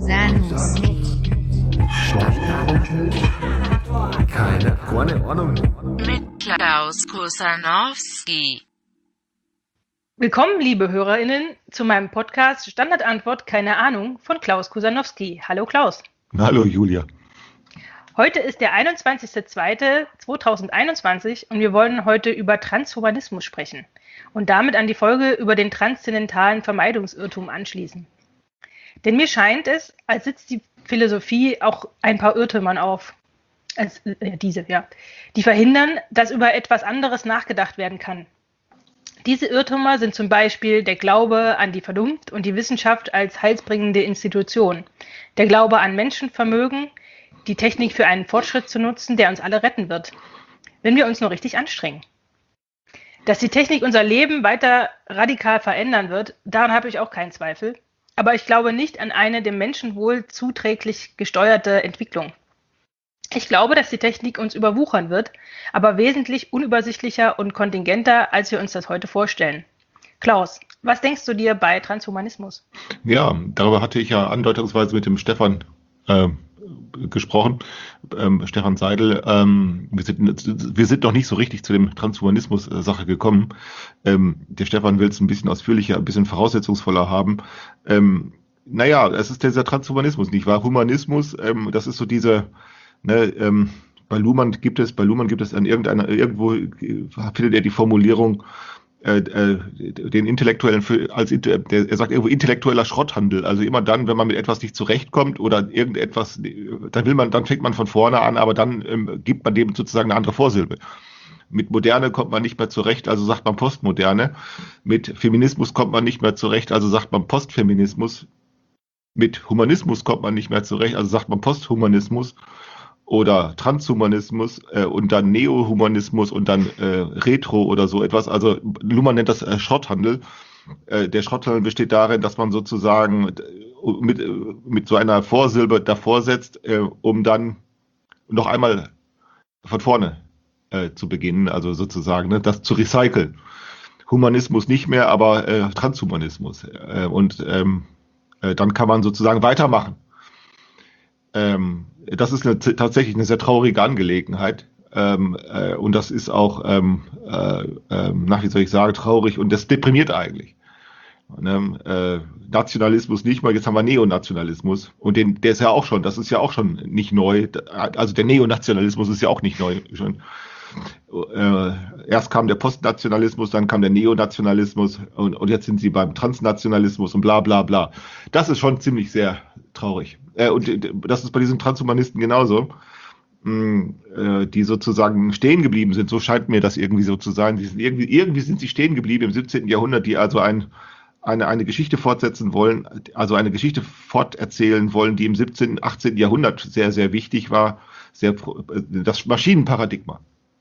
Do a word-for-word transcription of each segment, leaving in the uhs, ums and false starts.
Kusanowski. Keine, keine Ahnung. Mit Klaus Kusanowski. Willkommen, liebe HörerInnen, zu meinem Podcast Standardantwort Keine Ahnung von Klaus Kusanowski. Hallo Klaus. Hallo Julia. Heute ist der einundzwanzigster zweiter zweitausendeinundzwanzig und wir wollen heute über Transhumanismus sprechen und damit an die Folge über den transzendentalen Vermeidungsirrtum anschließen. Denn mir scheint es, als sitzt die Philosophie auch ein paar Irrtümern auf, als, äh, diese, ja, die verhindern, dass über etwas anderes nachgedacht werden kann. Diese Irrtümer sind zum Beispiel der Glaube an die Vernunft und die Wissenschaft als heilsbringende Institution, der Glaube an Menschenvermögen, die Technik für einen Fortschritt zu nutzen, der uns alle retten wird, wenn wir uns nur richtig anstrengen. Dass die Technik unser Leben weiter radikal verändern wird, daran habe ich auch keinen Zweifel. Aber ich glaube nicht an eine dem Menschenwohl zuträglich gesteuerte Entwicklung. Ich glaube, dass die Technik uns überwuchern wird, aber wesentlich unübersichtlicher und kontingenter, als wir uns das heute vorstellen. Klaus, was denkst du dir bei Transhumanismus? Ja, darüber hatte ich ja andeutungsweise mit dem Stefan äh, gesprochen, ähm, Stefan Seidel. Ähm, wir, sind, wir sind noch nicht so richtig zu dem Transhumanismus-Sache gekommen. Ähm, der Stefan will es ein bisschen ausführlicher, ein bisschen voraussetzungsvoller haben. Ähm, naja, es ist dieser Transhumanismus, nicht wahr? Humanismus, ähm, das ist so diese, ne, ähm, bei Luhmann gibt es, bei Luhmann gibt es an irgendeiner, irgendwo findet er die Formulierung, äh, äh, den intellektuellen, als der, er sagt irgendwo intellektueller Schrotthandel. Also immer dann, wenn man mit etwas nicht zurechtkommt oder irgendetwas, dann will man, dann fängt man von vorne an, aber dann ähm, gibt man dem sozusagen eine andere Vorsilbe. Mit Moderne kommt man nicht mehr zurecht, also sagt man Postmoderne. Mit Feminismus kommt man nicht mehr zurecht, also sagt man Postfeminismus. Mit Humanismus kommt man nicht mehr zurecht, also sagt man Posthumanismus. Oder Transhumanismus äh, und dann Neohumanismus und dann äh, Retro oder so etwas. Also Luhmann nennt das äh, Schrotthandel. Äh, der Schrotthandel besteht darin, dass man sozusagen mit, mit so einer Vorsilbe davor setzt, äh, um dann noch einmal von vorne äh, zu beginnen, also sozusagen ne, das zu recyceln. Humanismus nicht mehr, aber äh, Transhumanismus. Äh, und ähm, äh, dann kann man sozusagen weitermachen. Ähm, das ist eine, tatsächlich eine sehr traurige Angelegenheit. Ähm, äh, und das ist auch, ähm, äh, äh, nach wie soll ich sagen, traurig und das deprimiert eigentlich. Ne? Äh, Nationalismus nicht mal, jetzt haben wir Neonationalismus. Und den, der ist ja auch schon, das ist ja auch schon nicht neu. Also der Neonationalismus ist ja auch nicht neu. Schon. Äh, erst kam der Postnationalismus, dann kam der Neonationalismus und, und jetzt sind sie beim Transnationalismus und bla bla bla. Das ist schon ziemlich sehr traurig. Äh, und das ist bei diesen Transhumanisten genauso, mh, äh, die sozusagen stehen geblieben sind. So scheint mir das irgendwie so zu sein. Die sind irgendwie, irgendwie sind sie stehen geblieben im siebzehnten Jahrhundert, die also ein, eine, eine Geschichte fortsetzen wollen, also eine Geschichte forterzählen wollen, die im siebzehnten, achtzehnten Jahrhundert sehr, sehr wichtig war. Sehr, das Maschinenparadigma.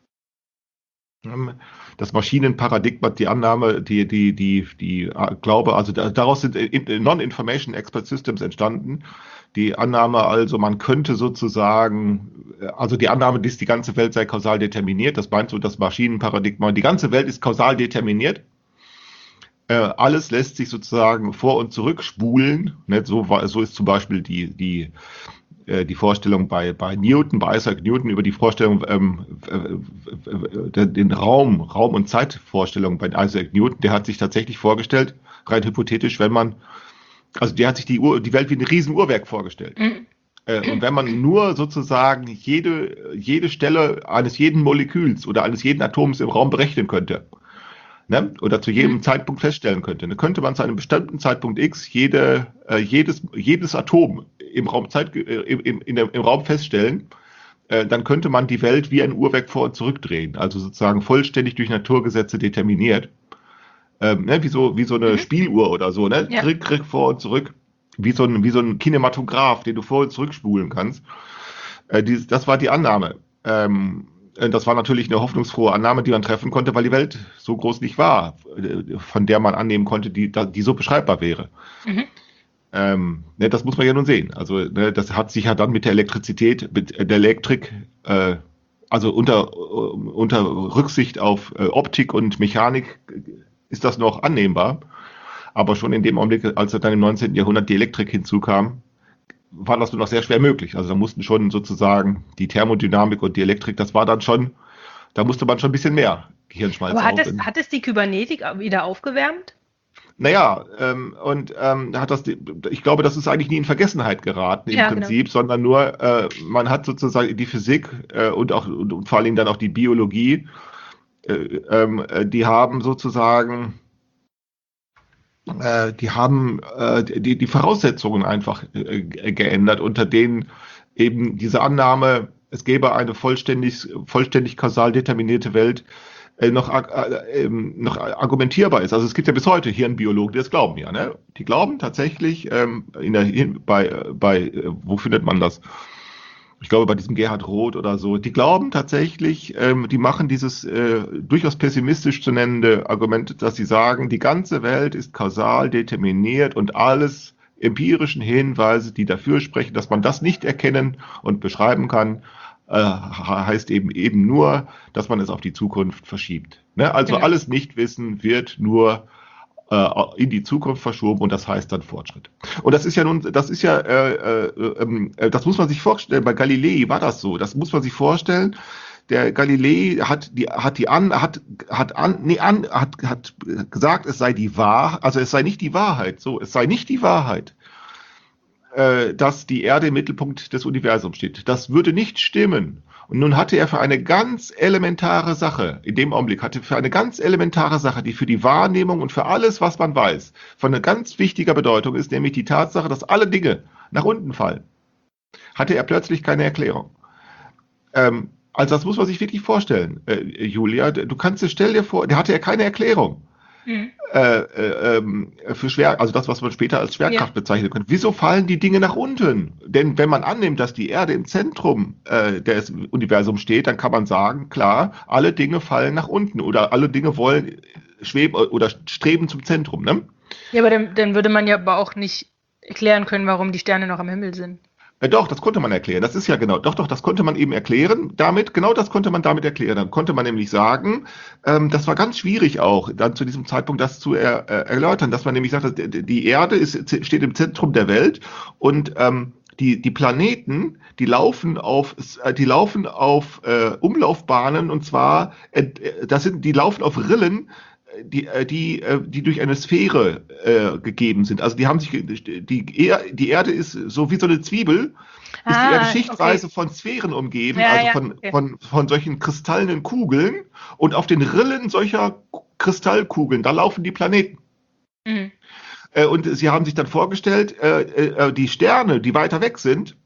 Das Maschinenparadigma, die Annahme, die, die, die, die Glaube, also daraus sind Non-Information Expert Systems entstanden. Die Annahme also, man könnte sozusagen, also die Annahme, dass die ganze Welt sei kausal determiniert, das meint so das Maschinenparadigma, die ganze Welt ist kausal determiniert. Alles lässt sich sozusagen vor und zurück spulen. So, so ist zum Beispiel die, die die Vorstellung bei, bei Newton, bei Isaac Newton über die Vorstellung, ähm, äh, den Raum, Raum- und Zeitvorstellung bei Isaac Newton, der hat sich tatsächlich vorgestellt, rein hypothetisch, wenn man, also der hat sich die, Uhr, die Welt wie ein Riesenuhrwerk vorgestellt. Mhm. Äh, und wenn man nur sozusagen jede, jede Stelle eines jeden Moleküls oder eines jeden Atoms im Raum berechnen könnte, ne? Oder zu jedem mhm. Zeitpunkt feststellen könnte, dann könnte man zu einem bestimmten Zeitpunkt X jede, äh, jedes, jedes Atom im Raum, Zeit, äh, im, in der, im Raum feststellen, äh, dann könnte man die Welt wie ein Uhrwerk vor- und zurückdrehen, also sozusagen vollständig durch Naturgesetze determiniert, ähm, ne? wie, so, wie so eine mhm. Spieluhr oder so, ne? Ja. Krieg, krieg vor und zurück, wie so ein, wie so ein Kinematograph, den du vor- und zurückspulen kannst. Äh, dieses, das war die Annahme. Ähm, Das war natürlich eine hoffnungsfrohe Annahme, die man treffen konnte, weil die Welt so groß nicht war, von der man annehmen konnte, die, die so beschreibbar wäre. Mhm. Ähm, ne, das muss man ja nun sehen. Also ne, das hat sich ja dann mit der Elektrizität, mit der Elektrik, äh, also unter, unter Rücksicht auf äh, Optik und Mechanik ist das noch annehmbar. Aber schon in dem Augenblick, als dann im neunzehnten Jahrhundert die Elektrik hinzukam, war das nur noch sehr schwer möglich. Also da mussten schon sozusagen die Thermodynamik und die Elektrik, das war dann schon, da musste man schon ein bisschen mehr Gehirnschmalz Aber hat es, aufwenden. hat es die Kybernetik wieder aufgewärmt? Naja, ähm, und ähm, hat das, ich glaube, das ist eigentlich nie in Vergessenheit geraten im Ja, Prinzip, sondern nur, äh, man hat sozusagen die Physik äh, und auch und, und vor allen Dingen dann auch die Biologie, äh, ähm, äh, die haben sozusagen, äh, die haben äh, die, die Voraussetzungen einfach äh, geändert, unter denen eben diese Annahme, es gäbe eine vollständig, vollständig kausal determinierte Welt, äh, noch, äh, ähm, noch argumentierbar ist. Also es gibt ja bis heute Hirnbiologen, die das glauben, ja, ne? Die glauben tatsächlich, ähm, in der, bei, bei, äh, wo findet man das? Ich glaube, bei diesem Gerhard Roth oder so, die glauben tatsächlich, ähm, die machen dieses äh, durchaus pessimistisch zu nennende Argument, dass sie sagen, die ganze Welt ist kausal determiniert und alles empirischen Hinweise, die dafür sprechen, dass man das nicht erkennen und beschreiben kann, äh, heißt eben eben nur, dass man es auf die Zukunft verschiebt. Ne? Also Genau. alles Nichtwissen wird nur äh, in die Zukunft verschoben und das heißt dann Fortschritt. Und das ist ja nun, das ist ja, äh, äh, äh, das muss man sich vorstellen. Bei Galilei war das so. Das muss man sich vorstellen. Der Galilei hat die, hat die an, hat, hat an, nee, an, hat, hat gesagt, es sei die Wahrheit, also es sei nicht die Wahrheit, so, es sei nicht die Wahrheit, äh, dass die Erde im Mittelpunkt des Universums steht. Das würde nicht stimmen. Und nun hatte er für eine ganz elementare Sache, in dem Augenblick hatte er für eine ganz elementare Sache, die für die Wahrnehmung und für alles, was man weiß, von einer ganz wichtiger Bedeutung ist, nämlich die Tatsache, dass alle Dinge nach unten fallen, hatte er plötzlich keine Erklärung. Ähm, Also das muss man sich wirklich vorstellen, äh, Julia. Du kannst dir, stell dir vor, der hatte ja keine Erklärung Mhm. äh, äh, ähm, für schwer, also das, was man später als Schwerkraft Ja. bezeichnen könnte. Wieso fallen die Dinge nach unten? Denn wenn man annimmt, dass die Erde im Zentrum äh, des Universums steht, dann kann man sagen, klar, alle Dinge fallen nach unten oder alle Dinge wollen schweben oder streben zum Zentrum. Ne? Ja, aber dann, dann würde man ja aber auch nicht erklären können, warum die Sterne noch am Himmel sind. Äh, Doch, das konnte man erklären. Das ist ja genau, doch, doch, das konnte man eben erklären damit, genau das konnte man damit erklären. Dann konnte man nämlich sagen, ähm, das war ganz schwierig auch, dann zu diesem Zeitpunkt das zu er, äh, erläutern, dass man nämlich sagt, dass die die Erde ist, steht im Zentrum der Welt und ähm, die, die Planeten, die laufen auf, äh, die laufen auf äh, Umlaufbahnen und zwar, äh, das sind, die laufen auf Rillen, die, äh, die, äh, die durch eine Sphäre äh, gegeben sind. Also die haben sich, die, Er- die Erde ist so wie so eine Zwiebel, ist die Ah, Erde schichtweise okay. von Sphären umgeben, Ja, also ja, von, okay. von, von solchen kristallenen Kugeln und auf den Rillen solcher Kristallkugeln, da laufen die Planeten. Mhm. Äh, und sie haben sich dann vorgestellt, äh, äh, die Sterne, die weiter weg sind,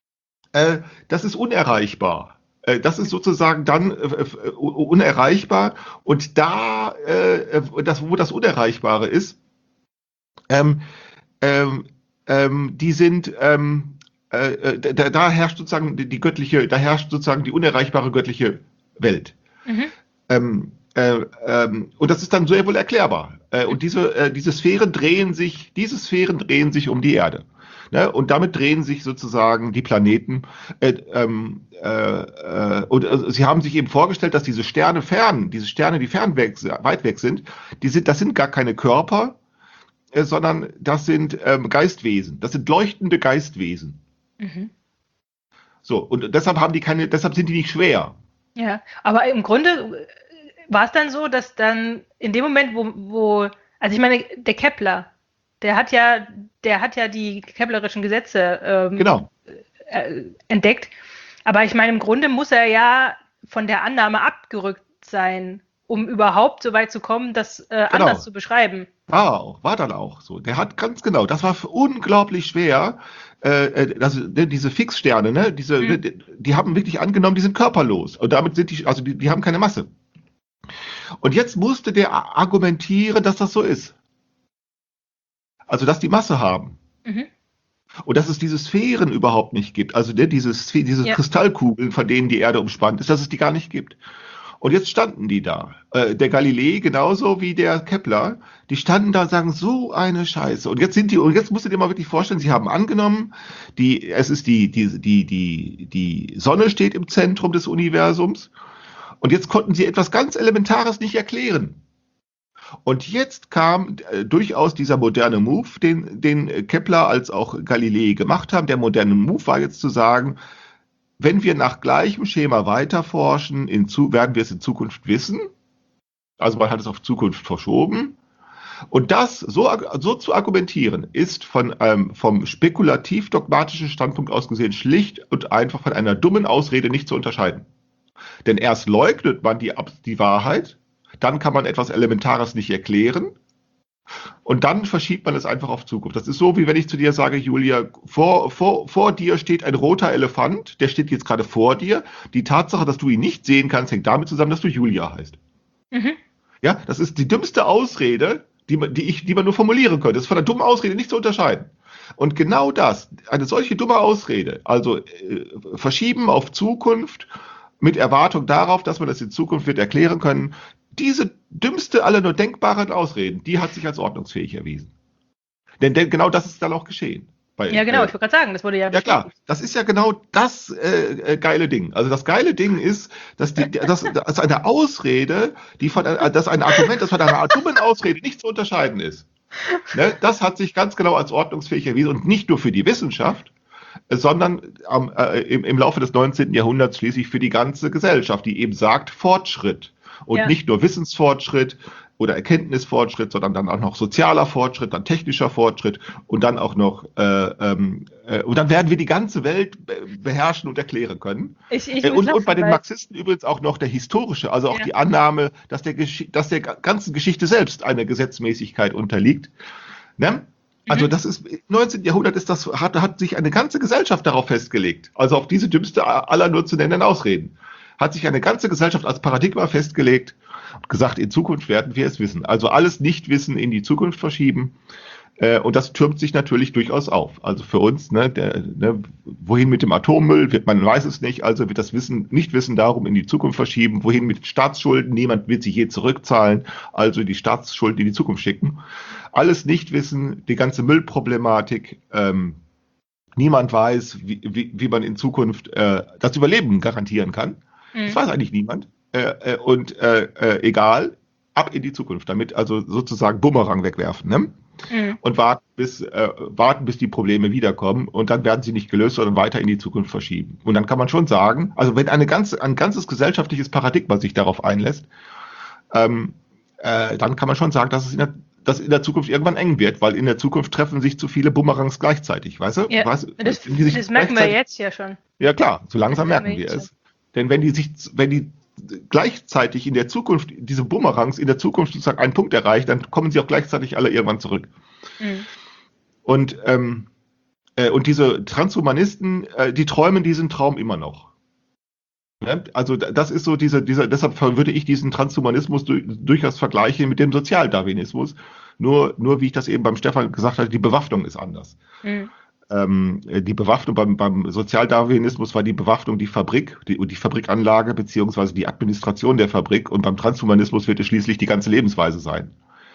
äh, das ist unerreichbar. Äh, Das ist sozusagen dann äh, äh, unerreichbar und da, äh, das, wo das Unerreichbare ist, ähm, ähm, ähm, die sind, ähm, äh, da, da herrscht sozusagen die, die göttliche, da herrscht sozusagen die unerreichbare göttliche Welt. Mhm. Ähm, äh, ähm, und das ist dann sehr wohl erklärbar. Äh, und diese, äh, diese Sphären drehen sich, diese Sphären drehen sich um die Erde. Ne? Und damit drehen sich sozusagen die Planeten. Äh, ähm, äh, äh, und äh, sie haben sich eben vorgestellt, dass diese Sterne fern, diese Sterne, die fern weg, weit weg sind, die sind, das sind gar keine Körper, äh, sondern das sind ähm, Geistwesen. Das sind leuchtende Geistwesen. Mhm. So, und deshalb haben die keine, deshalb sind die nicht schwer. Ja, aber im Grunde war es dann so, dass dann in dem Moment, wo, wo, also ich meine, der Kepler, der hat ja, der hat ja die keplerischen Gesetze ähm, Genau. äh, entdeckt. Aber ich meine, im Grunde muss er ja von der Annahme abgerückt sein, um überhaupt so weit zu kommen, das äh, Genau. anders zu beschreiben. War auch, war dann auch so. Der hat ganz genau, das war für unglaublich schwer. Äh, äh, das, ne, diese Fixsterne, ne, diese, Mhm. die, die haben wirklich angenommen, die sind körperlos. Und damit sind die, also die, die haben keine Masse. Und jetzt musste der a- argumentieren, dass das so ist. Also, dass die Masse haben. Mhm. Und dass es diese Sphären überhaupt nicht gibt. Also ne, diese, Sphe- diese Ja. Kristallkugeln, von denen die Erde umspannt ist, dass es die gar nicht gibt. Und jetzt standen die da. Äh, der Galilei genauso wie der Kepler, die standen da und sagen, so eine Scheiße. Und jetzt sind die, und jetzt musst du dir mal wirklich vorstellen, sie haben angenommen, die, es ist die, die, die, die, die Sonne steht im Zentrum des Universums. Und jetzt konnten sie etwas ganz Elementares nicht erklären. Und jetzt kam äh, durchaus dieser moderne Move, den, den Kepler als auch Galilei gemacht haben. Der moderne Move war jetzt zu sagen, wenn wir nach gleichem Schema weiterforschen, in zu, werden wir es in Zukunft wissen. Also man hat es auf Zukunft verschoben. Und das so, so zu argumentieren, ist von ähm, vom spekulativ-dogmatischen Standpunkt aus gesehen schlicht und einfach von einer dummen Ausrede nicht zu unterscheiden. Denn erst leugnet man die, die Wahrheit, dann kann man etwas Elementares nicht erklären und dann verschiebt man es einfach auf Zukunft. Das ist so, wie wenn ich zu dir sage, Julia, vor, vor, vor dir steht ein roter Elefant, der steht jetzt gerade vor dir. Die Tatsache, dass du ihn nicht sehen kannst, hängt damit zusammen, dass du Julia heißt. Mhm. Ja, das ist die dümmste Ausrede, die man, die ich, die man nur formulieren könnte. Das ist von einer dummen Ausrede nicht zu unterscheiden. Und genau das, eine solche dumme Ausrede, also äh, verschieben auf Zukunft mit Erwartung darauf, dass man das in Zukunft wird erklären können, diese dümmste aller nur denkbaren Ausreden, die hat sich als ordnungsfähig erwiesen. Denn, denn genau das ist dann auch geschehen. Bei, ja, genau, äh, ich wollte gerade sagen, das wurde ja Ja klar, das ist ja genau das äh, äh, geile Ding. Also das geile Ding ist, dass die, das, das ist eine Ausrede, die von äh, das ist ein Argument, das von einer dummen Ausrede nicht zu unterscheiden ist. Ne? Das hat sich ganz genau als ordnungsfähig erwiesen und nicht nur für die Wissenschaft, äh, sondern ähm, äh, im, im Laufe des neunzehnten Jahrhunderts schließlich für die ganze Gesellschaft, die eben sagt Fortschritt und ja. nicht nur Wissensfortschritt oder Erkenntnisfortschritt, sondern dann auch noch sozialer Fortschritt, dann technischer Fortschritt und dann auch noch äh, ähm, äh, und dann werden wir die ganze Welt beherrschen und erklären können. Ich, ich äh, und, lachen, und bei den Marxisten übrigens auch noch der historische, also auch ja. die Annahme, dass der, Gesch- dass der ganzen Geschichte selbst einer Gesetzmäßigkeit unterliegt. Ne? Also das ist im neunzehnten Jahrhundert ist das hat, hat sich eine ganze Gesellschaft darauf festgelegt, also auf diese dümmste aller nur zu nennenden Ausreden. Hat sich eine ganze Gesellschaft als Paradigma festgelegt und gesagt, in Zukunft werden wir es wissen. Also alles Nichtwissen in die Zukunft verschieben. Äh, und das türmt sich natürlich durchaus auf. Also für uns, ne, der, ne, wohin mit dem Atommüll, wird, man weiß es nicht, also wird das Wissen, Nichtwissen darum in die Zukunft verschieben. Wohin mit Staatsschulden, niemand wird sie je zurückzahlen, also die Staatsschulden in die Zukunft schicken. Alles Nichtwissen, die ganze Müllproblematik, ähm, niemand weiß, wie, wie, wie man in Zukunft äh, das Überleben garantieren kann. Das weiß eigentlich niemand. Äh, äh, und äh, äh, egal, ab in die Zukunft, damit also sozusagen Bumerang wegwerfen. Ne? Mhm. Und warten bis, äh, warten, bis die Probleme wiederkommen und dann werden sie nicht gelöst, sondern weiter in die Zukunft verschieben. Und dann kann man schon sagen, also wenn eine ganze, ein ganzes gesellschaftliches Paradigma sich darauf einlässt, ähm, äh, dann kann man schon sagen, dass es in der dass in der Zukunft irgendwann eng wird, weil in der Zukunft treffen sich zu viele Bumerangs gleichzeitig, weißt du? Ja, weißt, das, das merken wir jetzt ja schon. Ja klar, so langsam das merken wir es. Denn wenn die sich, wenn die gleichzeitig in der Zukunft, diese Bumerangs in der Zukunft sozusagen einen Punkt erreichen, dann kommen sie auch gleichzeitig alle irgendwann zurück. Mhm. Und, ähm, äh, und diese Transhumanisten, äh, die träumen diesen Traum immer noch. Ja? Also das ist so diese, dieser, deshalb würde ich diesen Transhumanismus du, durchaus vergleichen mit dem Sozialdarwinismus. Nur, nur wie ich das eben beim Stefan gesagt habe, die Bewaffnung ist anders. Mhm. Ähm, die Bewaffnung beim, beim Sozialdarwinismus war die Bewaffnung die Fabrik, die, die Fabrikanlage beziehungsweise die Administration der Fabrik und beim Transhumanismus wird es schließlich die ganze Lebensweise sein.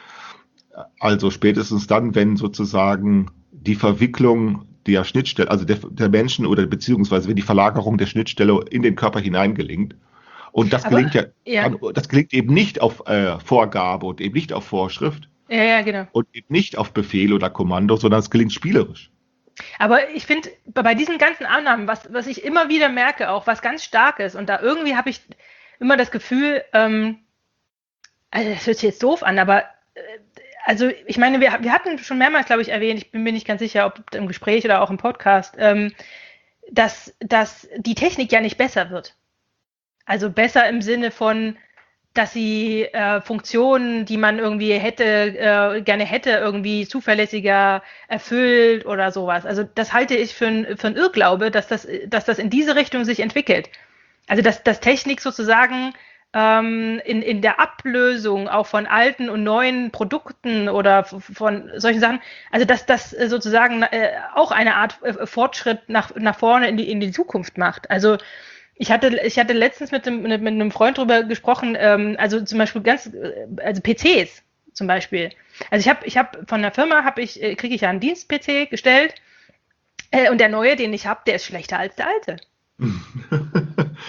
Also spätestens dann, wenn sozusagen die Verwicklung der Schnittstelle, also der, der Menschen oder beziehungsweise wenn die Verlagerung der Schnittstelle in den Körper hineingelingt. Und das Aber, gelingt ja, ja, das gelingt eben nicht auf äh, Vorgabe und eben nicht auf Vorschrift. Ja, ja, genau. Und eben nicht auf Befehl oder Kommando, sondern es gelingt spielerisch. Aber ich finde, bei diesen ganzen Annahmen, was, was ich immer wieder merke, auch was ganz stark ist, und da irgendwie habe ich immer das Gefühl, ähm, also das hört sich jetzt doof an, aber äh, also ich meine, wir, wir hatten schon mehrmals, glaube ich, erwähnt, ich bin mir nicht ganz sicher, ob im Gespräch oder auch im Podcast, ähm, dass, dass die Technik ja nicht besser wird. Also besser im Sinne von, dass sie äh, Funktionen, die man irgendwie hätte, äh, gerne hätte, irgendwie zuverlässiger erfüllt oder sowas. Also das halte ich für ein, für ein Irrglaube, dass das, dass das in diese Richtung sich entwickelt. Also dass, dass Technik sozusagen ähm, in, in der Ablösung auch von alten und neuen Produkten oder von solchen Sachen, also dass das sozusagen äh, auch eine Art äh, Fortschritt nach, nach vorne in die, in die Zukunft macht. Also Ich hatte, ich hatte letztens mit einem, mit einem Freund drüber gesprochen, ähm, also zum Beispiel ganz, also P Cs zum Beispiel. Also ich habe, ich habe von der Firma habe ich, kriege ich ja einen Dienst-P C gestellt äh, und der neue, den ich habe, der ist schlechter als der alte.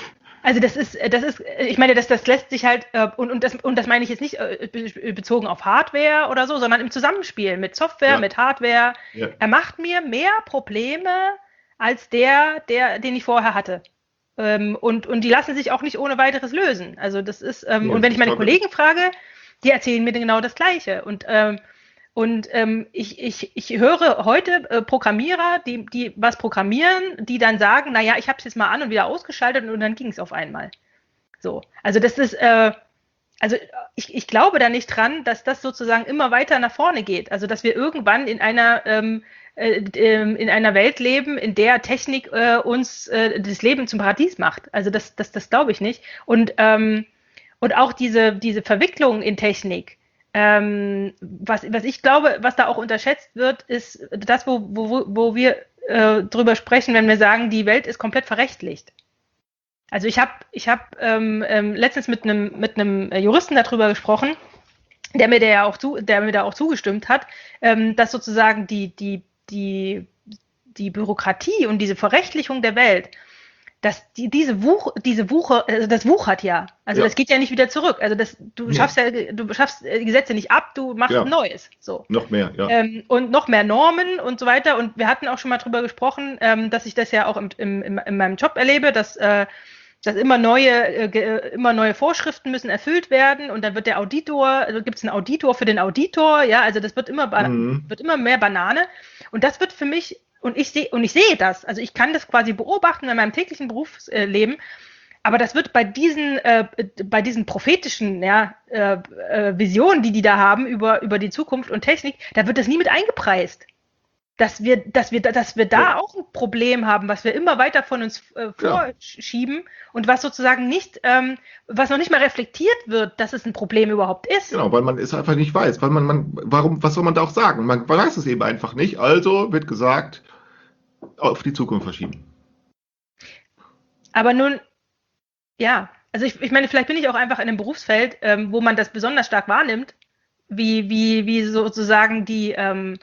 Also das ist, das ist, ich meine, das, das lässt sich halt, äh, und, und, das, und das meine ich jetzt nicht äh, be- bezogen auf Hardware oder so, sondern im Zusammenspiel mit Software, Ja. mit Hardware. Ja. Er macht mir mehr Probleme als der, der, den ich vorher hatte. Ähm, und, und die lassen sich auch nicht ohne weiteres lösen. Also das ist, ähm, Nee, und wenn ich meine total. Kollegen frage, die erzählen mir genau das Gleiche. Und ähm, Und ähm, ich, ich, ich höre heute äh, Programmierer, die, die was programmieren, die dann sagen, naja, ich habe es jetzt mal an und wieder ausgeschaltet und dann ging es auf einmal. So, also das ist, äh, also ich, ich glaube da nicht dran, dass das sozusagen immer weiter nach vorne geht. Also dass wir irgendwann in einer ähm, äh, in einer Welt leben, in der Technik äh, uns äh, das Leben zum Paradies macht. Also das, das, das glaube ich nicht. Und ähm, und auch diese diese Verwicklung in Technik. Ähm, was, was ich glaube, was da auch unterschätzt wird, ist das, wo, wo, wo wir äh, drüber sprechen, wenn wir sagen, die Welt ist komplett verrechtlicht. Also ich habe ich hab, ähm, ähm, letztens mit einem mit einem Juristen darüber gesprochen, der mir, der ja auch zu, der mir da auch zugestimmt hat, ähm, dass sozusagen die, die, die, die Bürokratie und diese Verrechtlichung der Welt, dass die, diese Wuch, diese Wuche, also das wuchert ja. Also Ja. das geht ja nicht wieder zurück. Also das, du Nee. schaffst ja, du schaffst die Gesetze nicht ab, du machst Ja. ein neues. So. Noch mehr, ja. Ähm, und noch mehr Normen und so weiter. Und wir hatten auch schon mal drüber gesprochen, ähm, dass ich das ja auch im, im, im, in meinem Job erlebe, dass, äh, dass immer neue, äh, ge- immer neue Vorschriften müssen erfüllt werden und dann wird der Auditor, also gibt es einen Auditor für den Auditor, ja, also das wird immer, ba- Mhm. wird immer mehr Banane. Und das wird für mich, und ich sehe, und ich sehe das, also ich kann das quasi beobachten in meinem täglichen Berufsleben, aber das wird bei diesen, äh, bei diesen prophetischen ja, äh, äh, Visionen, die die da haben über, über die Zukunft und Technik, da wird das nie mit eingepreist. Dass wir, dass wir, dass wir da Ja. auch ein Problem haben, was wir immer weiter von uns äh, Ja. vorschieben und was sozusagen nicht, ähm, was noch nicht mal reflektiert wird, dass es ein Problem überhaupt ist. Genau, weil man es einfach nicht weiß. Weil man, man, warum, was soll man da auch sagen? Man weiß es eben einfach nicht. Also wird gesagt, auf die Zukunft verschieben. Aber nun, ja, also ich, ich meine, vielleicht bin ich auch einfach in einem Berufsfeld, ähm, wo man das besonders stark wahrnimmt, wie, wie, wie sozusagen die, ähm,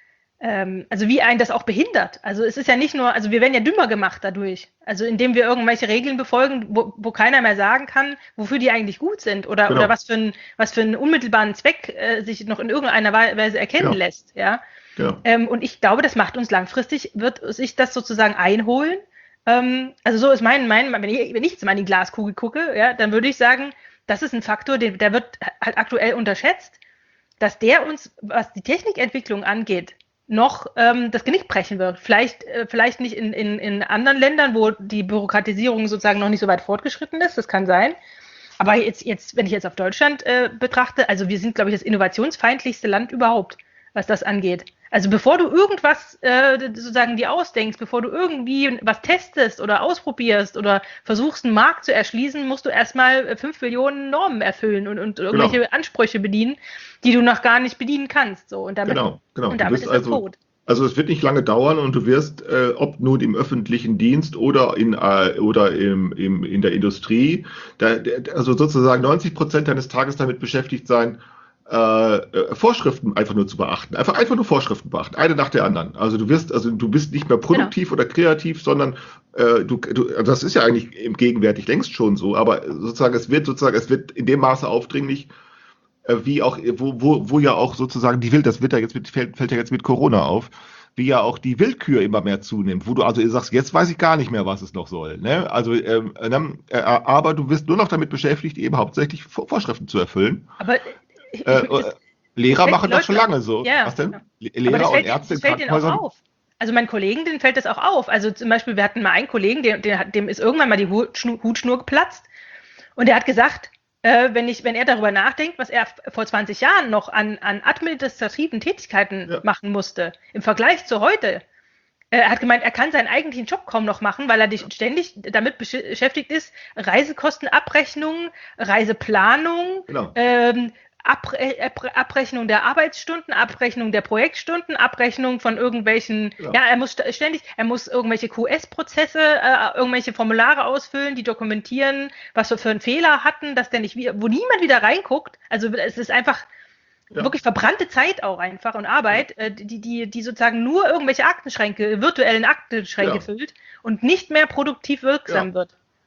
ähm, also wie einen das auch behindert. Also es ist ja nicht nur, also wir werden ja dümmer gemacht dadurch. Also indem wir irgendwelche Regeln befolgen, wo, wo keiner mehr sagen kann, wofür die eigentlich gut sind oder, Genau. oder was für ein, was für einen unmittelbaren Zweck äh, sich noch in irgendeiner Weise erkennen Ja. lässt, ja. Genau. Ähm, und ich glaube, das macht uns langfristig, wird sich das sozusagen einholen. Ähm, also so ist mein, mein wenn, ich, wenn ich jetzt mal in die Glaskugel gucke, ja, dann würde ich sagen, das ist ein Faktor, der, der wird halt aktuell unterschätzt, dass der uns, was die Technikentwicklung angeht, noch ähm, das Genick brechen wird. Vielleicht, äh, vielleicht nicht in, in, in anderen Ländern, wo die Bürokratisierung sozusagen noch nicht so weit fortgeschritten ist, das kann sein. Aber jetzt, jetzt wenn ich jetzt auf Deutschland äh, betrachte, also wir sind, glaube ich, das innovationsfeindlichste Land überhaupt, was das angeht. Also bevor du irgendwas äh, sozusagen dir ausdenkst, bevor du irgendwie was testest oder ausprobierst oder versuchst, einen Markt zu erschließen, musst du erstmal fünf Millionen Normen erfüllen und, und irgendwelche Genau. Ansprüche bedienen, die du noch gar nicht bedienen kannst. So. Und damit, Genau, genau. und Du damit bist ist es also, tot. also es wird nicht lange dauern und du wirst, äh, ob nun im öffentlichen Dienst oder in, äh, oder im, im, in der Industrie, da, der, also sozusagen neunzig Prozent deines Tages damit beschäftigt sein, äh, äh, Vorschriften einfach nur zu beachten. Einfach, einfach nur Vorschriften beachten, eine nach der anderen. Also du wirst, also du bist nicht mehr produktiv oder kreativ, sondern äh, du, du, das ist ja eigentlich im gegenwärtig längst schon so, aber sozusagen es wird sozusagen, es wird in dem Maße aufdringlich, äh, wie auch, wo, wo, wo ja auch sozusagen die Wild, das wird ja jetzt mit, fällt, fällt ja jetzt mit Corona auf, wie ja auch die Willkür immer mehr zunimmt, wo du also sagst, jetzt weiß ich gar nicht mehr, was es noch soll. Ne? Also, ähm, äh, aber du wirst nur noch damit beschäftigt, eben hauptsächlich Vor- Vorschriften zu erfüllen. Aber ich, Äh, ich, äh, Lehrer fällt machen das Leuten schon lange so. Ja, Was denn? ja. Le- aber Lehrer das und fällt, Ärzte in das fällt denen auch Krankenhäusern. auf. Also meinen Kollegen, denen fällt das auch auf. Also zum Beispiel, wir hatten mal einen Kollegen, der, der, hat- dem ist irgendwann mal die Hutschnur, Hutschnur geplatzt und der hat gesagt, äh, wenn, ich, wenn er darüber nachdenkt, was er f- vor zwanzig Jahren noch an, an administrativen Tätigkeiten Ja. machen musste, im Vergleich zu heute, äh, er hat gemeint, er kann seinen eigentlichen Job kaum noch machen, weil er dich ständig damit besch- beschäftigt ist, Reisekostenabrechnung, Reiseplanung, Genau. ähm, Abre Abre Abrechnung der Arbeitsstunden, Abrechnung der Projektstunden, Abrechnung von irgendwelchen, Genau. ja, er muss st- ständig, er muss irgendwelche Q S-Prozesse, äh, irgendwelche Formulare ausfüllen, die dokumentieren, was wir für einen Fehler hatten, dass der nicht wieder, wo niemand wieder reinguckt. Also es ist einfach Ja. wirklich verbrannte Zeit auch einfach und Arbeit, äh, die, die, die sozusagen nur irgendwelche Aktenschränke, virtuellen Aktenschränke Ja. füllt und nicht mehr produktiv wirksam Ja. wird.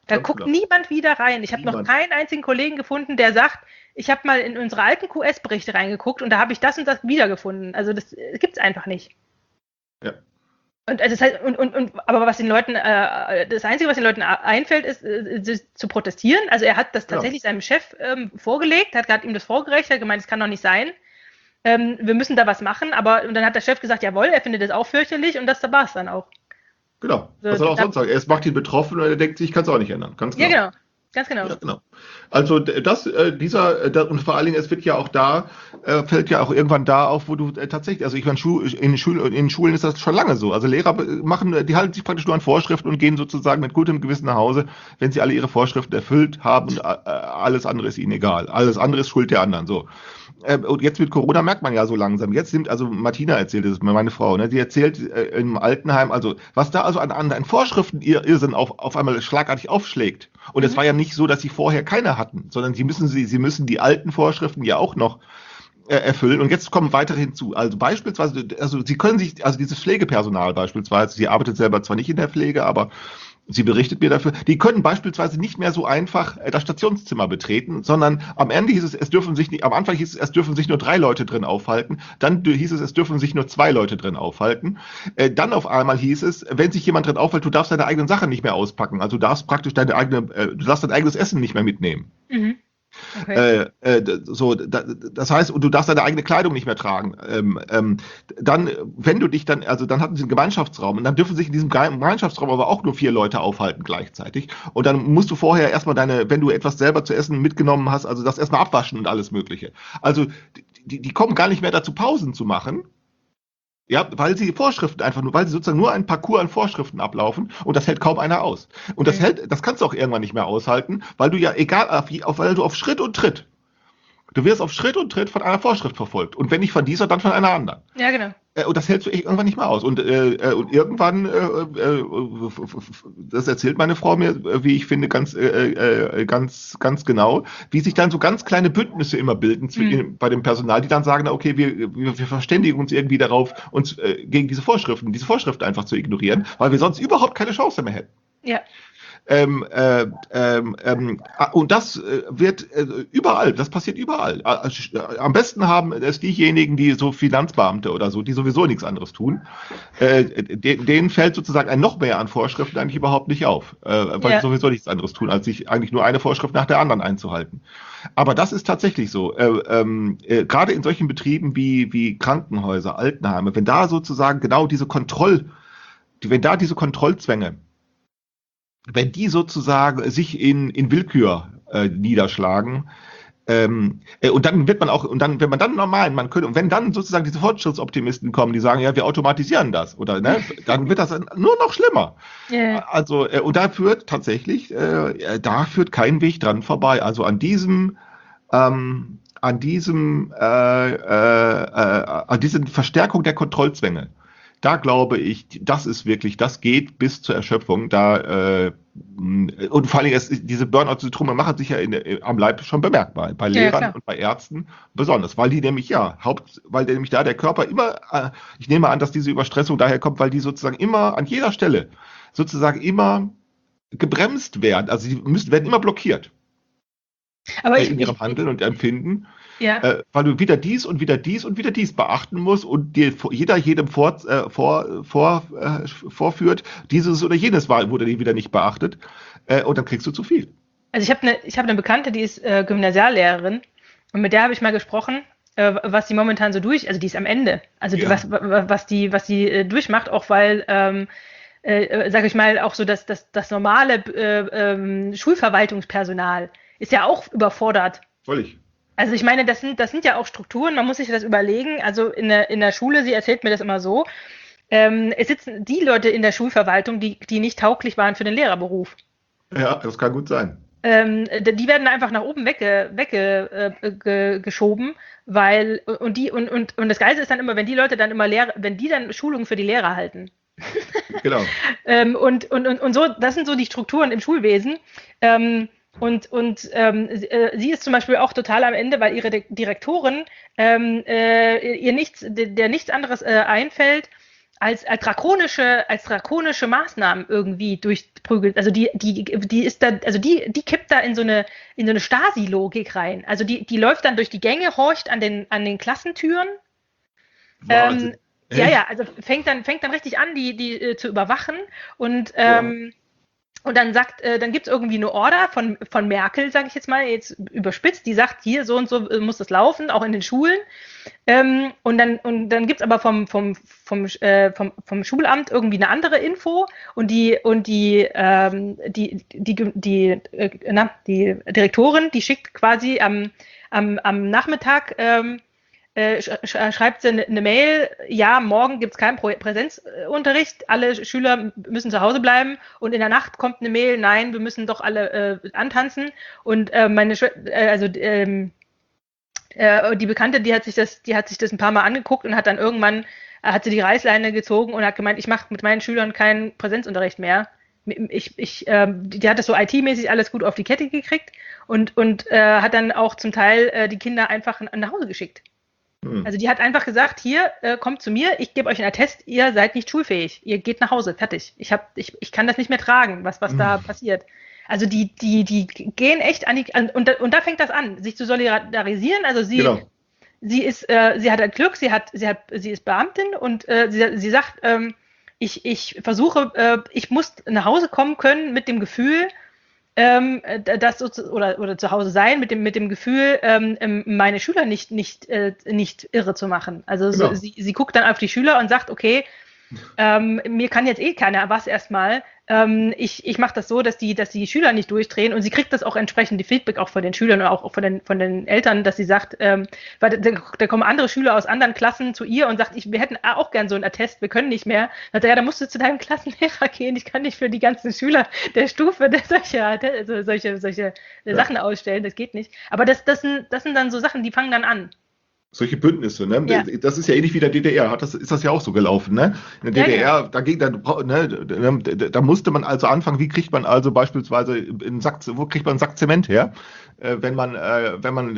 Da Ganz guckt genau. niemand wieder rein. Ich habe noch Niemand. keinen einzigen Kollegen gefunden, der sagt, ich habe mal in unsere alten Q S-Berichte reingeguckt und da habe ich das und das wiedergefunden. Also das äh, gibt's einfach nicht. Ja. Und, also das heißt, und, und, und, aber was den Leuten, äh, das Einzige, was den Leuten einfällt, ist, äh, zu protestieren. Also er hat das Genau. tatsächlich seinem Chef ähm, vorgelegt, hat gerade ihm das vorgerechnet, hat gemeint, das kann doch nicht sein. Ähm, wir müssen da was machen. Aber und dann hat der Chef gesagt, jawohl, er findet das auch fürchterlich und das war es dann auch. Genau. So, Was soll er auch da- sonst sagen? Er macht ihn betroffen und er denkt sich, ich kann es auch nicht ändern. Ganz Ja, genau. genau. Ganz genau. Ja, genau. Also d- das, äh, dieser, äh, da, und vor allen Dingen, es wird ja auch da, äh, fällt ja auch irgendwann da auf, wo du äh, tatsächlich, also ich meine, Schu in, Schul in Schulen ist das schon lange so. Also Lehrer äh, machen, äh, die halten sich praktisch nur an Vorschriften und gehen sozusagen mit gutem Gewissen nach Hause, wenn sie alle ihre Vorschriften erfüllt haben und äh, alles andere ist ihnen egal. Alles andere ist Schuld der anderen. So. Äh, Und jetzt mit Corona merkt man ja so langsam. Jetzt nimmt, also Martina erzählt es, meine Frau, ne, die erzählt äh, im Altenheim, also was da also an, an, an Vorschriften ihr Irrsinn auf, auf einmal schlagartig aufschlägt. Und es Mhm. war ja nicht so, dass sie vorher keine hatten, sondern sie müssen sie, sie müssen die alten Vorschriften ja auch noch äh, erfüllen. Und jetzt kommen weitere hinzu. Also beispielsweise, also sie können sich, also dieses Pflegepersonal beispielsweise, sie arbeitet selber zwar nicht in der Pflege, aber sie berichtet mir dafür, die können beispielsweise nicht mehr so einfach äh, das Stationszimmer betreten, sondern am Ende hieß es, es dürfen sich nicht, am Anfang hieß es, es dürfen sich nur drei Leute drin aufhalten, dann d- hieß es, es dürfen sich nur zwei Leute drin aufhalten, äh, dann auf einmal hieß es, wenn sich jemand drin aufhält, du darfst deine eigenen Sachen nicht mehr auspacken, also du darfst praktisch deine eigene, äh, du darfst dein eigenes Essen nicht mehr mitnehmen. Mhm. Okay. Äh, äh, d- so, da, das heißt, und du darfst deine eigene Kleidung nicht mehr tragen. Ähm, ähm, dann, wenn du dich dann, also dann hatten sie einen Gemeinschaftsraum und dann dürfen sich in diesem Ge- Gemeinschaftsraum aber auch nur vier Leute aufhalten gleichzeitig. Und dann musst du vorher erstmal deine, wenn du etwas selber zu essen mitgenommen hast, also das erstmal abwaschen und alles Mögliche. Also die, die kommen gar nicht mehr dazu, Pausen zu machen. Ja, weil sie Vorschriften einfach nur, weil sie sozusagen nur ein Parcours an Vorschriften ablaufen und das hält kaum einer aus. Und das Mhm. hält, das kannst du auch irgendwann nicht mehr aushalten, weil du ja egal, auf, auf, weil du auf Schritt und Tritt, du wirst auf Schritt und Tritt von einer Vorschrift verfolgt. Und wenn nicht von dieser, dann von einer anderen. Ja, genau. Äh, und das hältst du echt irgendwann nicht mehr aus. Und, äh, äh, und irgendwann, äh, äh, das erzählt meine Frau mir, äh, wie ich finde, ganz, äh, äh, ganz, ganz genau, wie sich dann so ganz kleine Bündnisse immer bilden zw- Mhm. in- bei dem Personal, die dann sagen, na, okay, wir, wir, wir verständigen uns irgendwie darauf, uns äh, gegen diese Vorschriften, diese Vorschriften einfach zu ignorieren, weil wir sonst überhaupt keine Chance mehr hätten. Ja. Ähm, äh, ähm, ähm, ah, und das äh, wird äh, überall, das passiert überall. Ah, äh, Am besten haben es diejenigen, die so Finanzbeamte oder so, die sowieso nichts anderes tun. Äh, de, denen fällt sozusagen ein noch mehr an Vorschriften eigentlich überhaupt nicht auf, äh, weil Ja. sie sowieso nichts anderes tun, als sich eigentlich nur eine Vorschrift nach der anderen einzuhalten. Aber das ist tatsächlich so. Äh, ähm, äh, gerade in solchen Betrieben wie, wie Krankenhäuser, Altenheime, wenn da sozusagen genau diese Kontroll, die, wenn da diese Kontrollzwänge, wenn die sozusagen sich in, in Willkür äh, niederschlagen, ähm, äh, und dann wird man auch, und dann, wenn man dann normal, man könnte, und wenn dann sozusagen diese Fortschrittsoptimisten kommen, die sagen, ja, wir automatisieren das, oder, ne, dann wird das nur noch schlimmer. Ja. Also, äh, und da führt tatsächlich, äh, da führt kein Weg dran vorbei. Also an diesem, ähm, an diesem, äh, äh, äh, an diesen Verstärkung der Kontrollzwänge. Da glaube ich, das ist wirklich, das geht bis zur Erschöpfung. Da äh, und vor allen Dingen, es, diese Burnout-Syndrome machen sich ja in, am Leib schon bemerkbar. Bei Ja, Lehrern klar. und bei Ärzten besonders, weil die nämlich ja, Haupt, weil der nämlich da der Körper immer, äh, ich nehme an, dass diese Überstressung daher kommt, weil die sozusagen immer an jeder Stelle sozusagen immer gebremst werden. Also die müssen, werden immer blockiert Aber äh, ich, in ihrem ich, Handeln und Empfinden. ja. Äh, weil du wieder dies und wieder dies und wieder dies beachten musst und dir vor- jeder jedem vor, äh, vor, vor, äh, vorführt, dieses oder jenes war, wurde dir wieder nicht beachtet, äh, und dann kriegst du zu viel. Also ich habe eine ich hab eine Bekannte, die ist äh, Gymnasiallehrerin und mit der habe ich mal gesprochen, äh, was die momentan so durch, also die ist am Ende, also die, Ja. was, wa- was die, was die äh, durchmacht, auch weil, ähm, äh, sage ich mal, auch so das, das, das normale äh, ähm, Schulverwaltungspersonal ist ja auch überfordert. Völlig. Also ich meine, das sind, das sind ja auch Strukturen, man muss sich das überlegen. Also in der, in der Schule, sie erzählt mir das immer so, ähm, es sitzen die Leute in der Schulverwaltung, die, die nicht tauglich waren für den Lehrerberuf. Ja, das kann gut sein. Ähm, die werden einfach nach oben wegge, wegge, äh, ge, geschoben, weil und die und, und, und das Geilste ist dann immer, wenn die Leute dann immer Lehrer, wenn die dann Schulungen für die Lehrer halten. Genau. Ähm, und, und, und, und so, das sind so die Strukturen im Schulwesen. Ähm, und und ähm, sie, äh, sie ist zum Beispiel auch total am Ende, weil ihre Di- Direktorin ähm, äh, ihr nichts, der, der nichts anderes äh, einfällt, als, als drakonische, als drakonische Maßnahmen irgendwie durchprügelt. Also die, die, die ist da, also die, die kippt da in so eine, in so eine Stasi-Logik rein. Also die, die läuft dann durch die Gänge, horcht an den, an den Klassentüren. Ähm, ja, ja, also fängt dann, fängt dann richtig an, die, die äh, zu überwachen und, ähm, ja. Und dann sagt, äh, dann gibt es irgendwie eine Order von, von Merkel, sage ich jetzt mal, jetzt überspitzt, die sagt, hier so und so äh, muss das laufen, auch in den Schulen. Ähm, und dann, und dann gibt es aber vom, vom, vom, äh, vom, vom Schulamt irgendwie eine andere Info und die, und die, ähm, die, die, die, die, äh, na, die Direktorin, die schickt quasi am, am, am Nachmittag ähm, Äh, sch- schreibt sie eine ne Mail, ja, morgen gibt es keinen Pro- Präsenzunterricht, alle Schüler müssen zu Hause bleiben und in der Nacht kommt eine Mail, nein, wir müssen doch alle äh, antanzen und äh, meine Schw- äh, also ähm, äh, die Bekannte, die hat sich das, die hat sich das ein paar Mal angeguckt und hat dann irgendwann, äh, hat sie die Reißleine gezogen und hat gemeint, ich mache mit meinen Schülern keinen Präsenzunterricht mehr. Ich, ich, äh, die, die hat das so I T-mäßig alles gut auf die Kette gekriegt und, und äh, hat dann auch zum Teil äh, die Kinder einfach nach Hause geschickt. Also die hat einfach gesagt, hier, äh, kommt zu mir, ich gebe euch einen Attest, ihr seid nicht schulfähig, ihr geht nach Hause, fertig. Ich, hab, ich, ich kann das nicht mehr tragen, was, was mhm. da passiert. Also die, die, die gehen echt an die, an, und, da, und da fängt das an, sich zu solidarisieren. Also sie, genau. sie ist, äh, sie hat ein Glück, sie hat, sie hat, sie ist Beamtin und äh, sie, sie sagt, ähm, ich, ich versuche, äh, ich muss nach Hause kommen können mit dem Gefühl, Ähm, das so zu, oder, oder zu Hause sein mit dem, mit dem Gefühl, ähm, meine Schüler nicht, nicht, äh, nicht irre zu machen. Also genau. so, sie, sie guckt dann auf die Schüler und sagt, okay, ähm, mir kann jetzt eh keiner was erstmal. Ähm, ich ich mache das so, dass die, dass die Schüler nicht durchdrehen und sie kriegt das auch entsprechend die Feedback auch von den Schülern und auch, auch von, den, von den Eltern, dass sie sagt, ähm, weil da, da kommen andere Schüler aus anderen Klassen zu ihr und sagt, ich, wir hätten auch gern so einen Attest, wir können nicht mehr. Dann sagt er, ja, da musst du zu deinem Klassenlehrer gehen, ich kann nicht für die ganzen Schüler der Stufe der solche, also solche, solche ja. Sachen ausstellen, das geht nicht. Aber das, das, sind, das sind dann so Sachen, die fangen dann an. Solche Bündnisse, ne? Ja. Das ist ja ähnlich wie der D D R, hat das, ist das ja auch so gelaufen, ne? In der ja, D D R, ja. da ging, da, ne, da, da musste man also anfangen, wie kriegt man also beispielsweise einen Sack, wo kriegt man einen Sack Zement her, äh, wenn man, äh, wenn man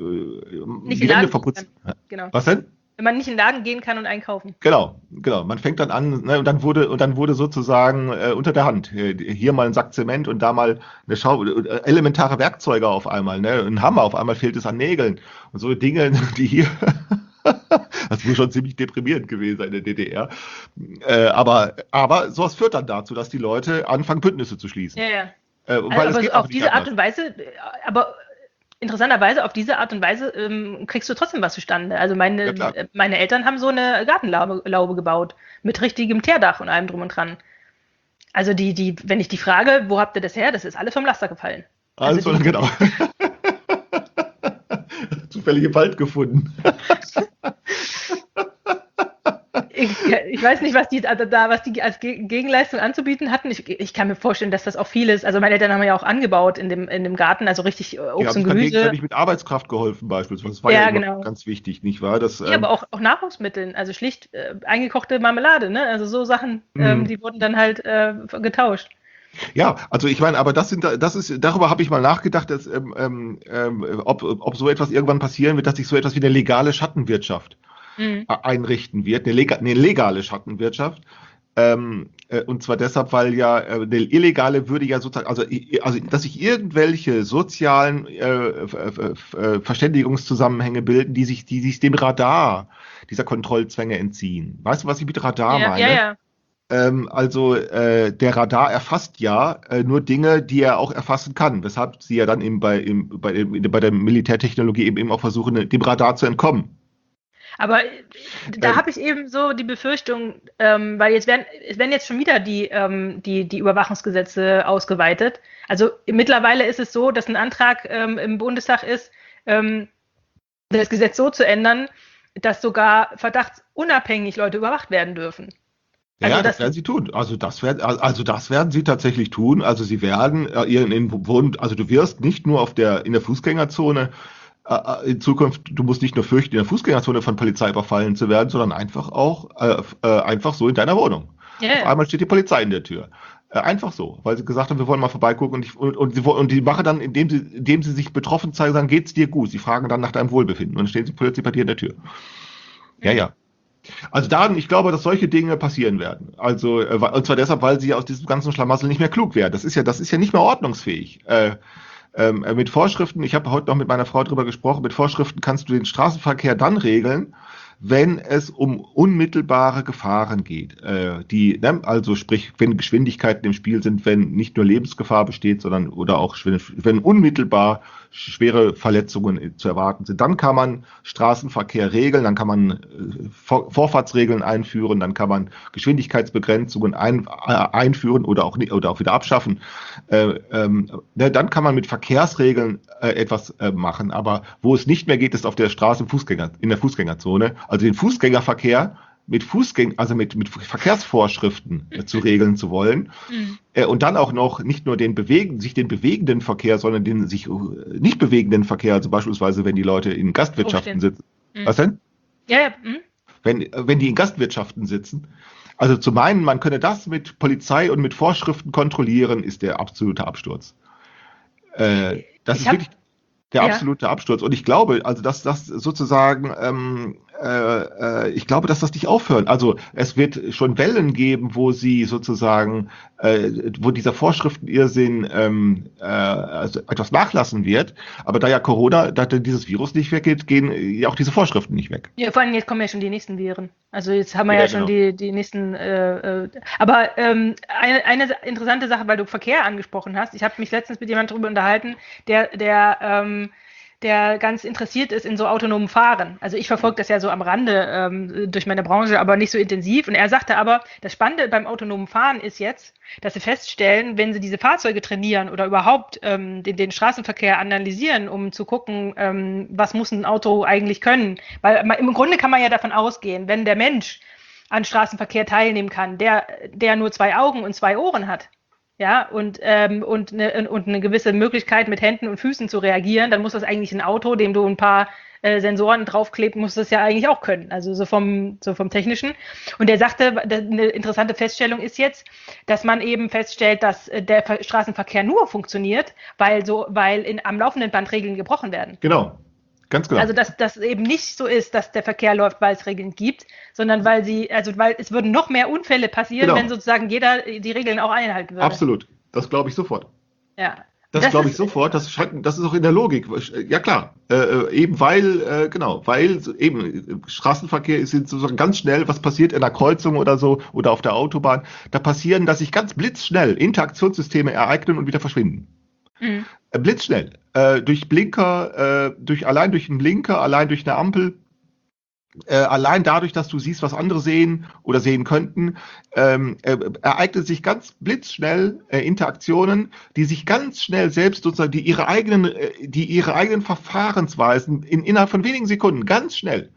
äh, nicht die Wände verputzt. Genau. Was denn? Wenn man nicht in den Laden gehen kann und einkaufen. Genau, genau. Man fängt dann an, ne, und dann wurde und dann wurde sozusagen äh, unter der Hand äh, hier mal ein Sack Zement und da mal eine Schau, äh, elementare Werkzeuge auf einmal, ne, ein Hammer, auf einmal fehlt es an Nägeln und so Dinge, die hier das muss schon ziemlich deprimierend gewesen sein in der D D R. Äh, aber aber sowas führt dann dazu, dass die Leute anfangen Bündnisse zu schließen. Ja, ja. Äh, weil also, es geht auf diese Art und Weise, aber interessanterweise, auf diese Art und Weise ähm, kriegst du trotzdem was zustande. Also meine, ja, meine Eltern haben so eine Gartenlaube Laube gebaut, mit richtigem Teerdach und allem drum und dran. Also die, die, wenn ich die frage, wo habt ihr das her, das ist alles vom Laster gefallen. Also, also die, genau. Zufällig im Wald gefunden. Ich, ich weiß nicht, was die da, was die als Gegenleistung anzubieten hatten. Ich, ich kann mir vorstellen, dass das auch vieles, also meine Eltern haben ja auch angebaut in dem, in dem Garten, also richtig Obst ja, und Gemüse. Ja, mit Arbeitskraft geholfen beispielsweise. Das war ja, ja genau. ganz wichtig, nicht wahr? Das, ja, ähm, aber auch, auch Nahrungsmitteln, also schlicht äh, eingekochte Marmelade, ne? Also so Sachen, ähm, mhm. die wurden dann halt äh, getauscht. Ja, also ich meine, aber das sind, das ist, darüber habe ich mal nachgedacht, dass, ähm, ähm, ob, ob so etwas irgendwann passieren wird, dass sich so etwas wie eine legale Schattenwirtschaft Mhm. einrichten wird, eine, lega, eine legale Schattenwirtschaft. Ähm, äh, und zwar deshalb, weil ja äh, eine illegale würde ja sozusagen, also, also dass sich irgendwelche sozialen äh, äh, Verständigungszusammenhänge bilden, die sich, die sich dem Radar dieser Kontrollzwänge entziehen. Weißt du, was ich mit Radar ja, meine? Ja, ja. Ähm, also äh, der Radar erfasst ja äh, nur Dinge, die er auch erfassen kann, weshalb sie ja dann eben bei, im, bei, bei der Militärtechnologie eben, eben auch versuchen, dem Radar zu entkommen. Aber da ähm, habe ich eben so die Befürchtung, ähm, weil jetzt werden, es werden jetzt schon wieder die, ähm, die, die Überwachungsgesetze ausgeweitet. Also mittlerweile ist es so, dass ein Antrag ähm, im Bundestag ist, ähm, das Gesetz so zu ändern, dass sogar verdachtsunabhängig Leute überwacht werden dürfen. Also ja, das, das werden sie tun. Also das werden, also das werden sie tatsächlich tun. Also sie werden äh, ihren in Wohn, also du wirst nicht nur auf der in der Fußgängerzone in Zukunft, du musst nicht nur fürchten, in der Fußgängerzone von Polizei überfallen zu werden, sondern einfach auch äh, äh, einfach so in deiner Wohnung. Yeah. Auf einmal steht die Polizei in der Tür. Äh, einfach so, weil sie gesagt haben, wir wollen mal vorbeigucken und, ich, und, und, sie, und die machen dann, indem sie, indem sie sich betroffen zeigen, sagen, geht's dir gut? Sie fragen dann nach deinem Wohlbefinden und dann stehen sie plötzlich bei dir in der Tür. Ja, ja. Also da, ich glaube, dass solche Dinge passieren werden. Also, äh, und zwar deshalb, weil sie aus diesem ganzen Schlamassel nicht mehr klug werden. Das ist ja, das ist ja nicht mehr ordnungsfähig. Äh, ähm, äh, mit Vorschriften, ich habe heute noch mit meiner Frau drüber gesprochen, mit Vorschriften kannst du den Straßenverkehr dann regeln, wenn es um unmittelbare Gefahren geht. Äh, die, ne, also sprich, wenn Geschwindigkeiten im Spiel sind, wenn nicht nur Lebensgefahr besteht, sondern oder auch wenn unmittelbar schwere Verletzungen zu erwarten sind. Dann kann man Straßenverkehr regeln, dann kann man äh, Vor Vorfahrtsregeln einführen, dann kann man Geschwindigkeitsbegrenzungen ein, äh, einführen oder auch, oder auch wieder abschaffen. Äh, ähm, ne, dann kann man mit Verkehrsregeln äh, etwas äh, machen. Aber wo es nicht mehr geht, ist auf der Straße im Fußgänger, in der Fußgängerzone. Also den Fußgängerverkehr mit Fußgäng, also mit, mit Verkehrsvorschriften äh, zu regeln zu wollen. Mhm. Äh, und dann auch noch nicht nur den bewegen, sich den bewegenden Verkehr, sondern den sich äh, nicht bewegenden Verkehr, also beispielsweise, wenn die Leute in Gastwirtschaften sitzen. Mhm. Was denn? Ja, ja. Mhm. Wenn, äh, wenn die in Gastwirtschaften sitzen. Also zu meinen, man könne das mit Polizei und mit Vorschriften kontrollieren, ist der absolute Absturz. Äh, das Ich ist hab- wirklich der Ja. absolute Absturz. Und ich glaube, also dass das sozusagen, ähm, äh, äh, ich glaube, dass das nicht aufhören. Also es wird schon Wellen geben, wo sie sozusagen, äh, wo dieser Vorschriftenirrsinn ähm, äh, also etwas nachlassen wird. Aber da ja Corona, da dieses Virus nicht weggeht, gehen ja auch diese Vorschriften nicht weg. Ja, vor allem jetzt kommen ja schon die nächsten Viren. Also jetzt haben wir ja, Ja, schon genau. die, die nächsten. Äh, äh, aber ähm, eine, eine interessante Sache, weil du Verkehr angesprochen hast. Ich habe mich letztens mit jemandem darüber unterhalten, der, der, ähm, der ganz interessiert ist in so autonomen Fahren. Also ich verfolge das ja so am Rande ähm, durch meine Branche, aber nicht so intensiv. Und er sagte aber, das Spannende beim autonomen Fahren ist jetzt, dass sie feststellen, wenn sie diese Fahrzeuge trainieren oder überhaupt ähm, den, den Straßenverkehr analysieren, um zu gucken, ähm, was muss ein Auto eigentlich können. Weil man, im Grunde kann man ja davon ausgehen, wenn der Mensch an Straßenverkehr teilnehmen kann, der, der nur zwei Augen und zwei Ohren hat, ja, und, ähm, und, eine, und eine gewisse Möglichkeit mit Händen und Füßen zu reagieren, dann muss das eigentlich ein Auto, dem du ein paar äh, Sensoren draufklebst, muss das ja eigentlich auch können, also so vom, so vom Technischen. Und er sagte, eine interessante Feststellung ist jetzt, dass man eben feststellt, dass äh, der Ver- Straßenverkehr nur funktioniert, weil so, weil in, am laufenden Band Regeln gebrochen werden. Genau, ganz genau. Also dass das eben nicht so ist, dass der Verkehr läuft, weil es Regeln gibt, sondern weil sie, also weil es würden noch mehr Unfälle passieren, Genau. wenn sozusagen jeder die Regeln auch einhalten würde. Absolut, das glaube ich sofort. Ja. Das, glaube ich ist- sofort, das, scheint- das ist auch in der Logik. Ja klar, äh, eben weil, äh, genau, weil eben Straßenverkehr ist sozusagen ganz schnell, was passiert in einer Kreuzung oder so oder auf der Autobahn, da passieren, dass sich ganz blitzschnell Interaktionssysteme ereignen und wieder verschwinden. Mhm. Äh, blitzschnell. Äh, durch Blinker, äh, durch, allein durch einen Blinker, allein durch eine Ampel, äh, allein dadurch, dass du siehst, was andere sehen oder sehen könnten, ähm, äh, ereignen sich ganz blitzschnell äh, Interaktionen, die sich ganz schnell selbst sozusagen, die ihre eigenen, äh, die ihre eigenen Verfahrensweisen in, innerhalb von wenigen Sekunden ganz schnell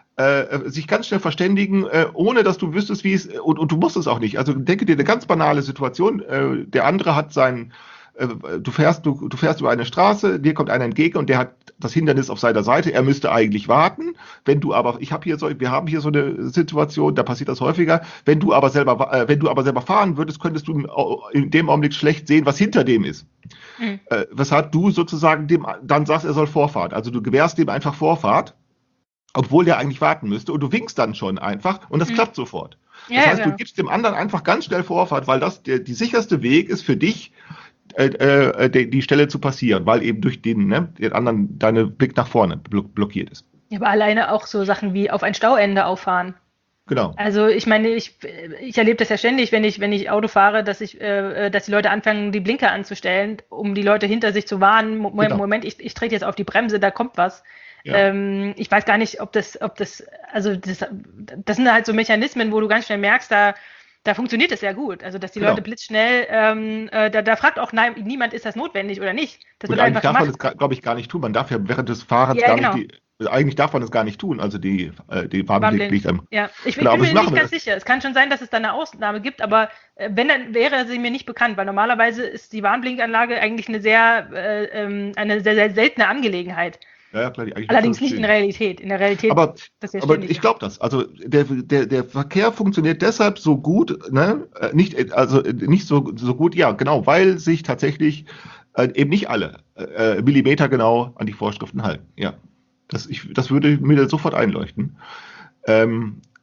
äh, sich ganz schnell verständigen, äh, ohne dass du wüsstest, wie es, und, und du musst es auch nicht. Also denke dir eine ganz banale Situation, äh, der andere hat seinen, äh, du fährst, du, du fährst über eine Straße, dir kommt einer entgegen und der hat das Hindernis auf seiner Seite, er müsste eigentlich warten, wenn du aber, ich habe hier so, wir haben hier so eine Situation, da passiert das häufiger, wenn du aber selber, äh, wenn du aber selber fahren würdest, könntest du in dem Augenblick schlecht sehen, was hinter dem ist. Mhm. Äh, weshalb du sozusagen dem dann sagst, er soll Vorfahrt. Also du gewährst dem einfach Vorfahrt, obwohl der eigentlich warten müsste, und du winkst dann schon einfach und das Mhm. klappt sofort. Das Ja, heißt, ja. du gibst dem anderen einfach ganz schnell Vorfahrt, weil das der, die sicherste Weg ist für dich, äh, äh, die, die Stelle zu passieren, weil eben durch den, ne, den anderen deine Blick nach vorne blo- blockiert ist. Ja, aber alleine auch so Sachen wie auf ein Stauende auffahren. Genau. Also ich meine, ich, ich erlebe das ja ständig, wenn ich, wenn ich Auto fahre, dass ich, äh, dass die Leute anfangen, die Blinker anzustellen, um die Leute hinter sich zu warnen. Mo Genau. Moment, ich, ich trete jetzt auf die Bremse, da kommt was. Ja. Ähm, ich weiß gar nicht, ob das, ob das, also das, das sind halt so Mechanismen, wo du ganz schnell merkst, da, da funktioniert es sehr gut. Also dass die Genau. Leute blitzschnell, ähm, äh, da, da fragt auch nein, niemand, ist das notwendig oder nicht. Das Und wird eigentlich einfach darf man gemacht. das, glaube ich, gar nicht tun. Man darf ja während des Fahrens Ja, gar genau. nicht die, eigentlich darf man das gar nicht tun. Also die, äh, die Warnblind. Warnblick am. Ja, ich, Genau, ich aber bin sie mir machen nicht ganz das. sicher. Es kann schon sein, dass es da eine Ausnahme gibt, aber äh, wenn, dann wäre sie mir nicht bekannt, weil normalerweise ist die Warnblinkanlage eigentlich eine sehr, äh, ähm, eine sehr, sehr seltene Angelegenheit. Ja, ja, klar, die eigentlich Allerdings das nicht in der stehen. Realität. In der Realität Aber, das ist ja aber ständig ich so. glaube das. Also der, der, der Verkehr funktioniert deshalb so gut, ne? Äh, Nicht, äh, also äh, nicht so, so gut, ja, genau, weil sich tatsächlich äh, eben nicht alle äh, Millimeter genau an die Vorschriften halten. Ja. Das, ich, das würde mir sofort einleuchten. Ähm,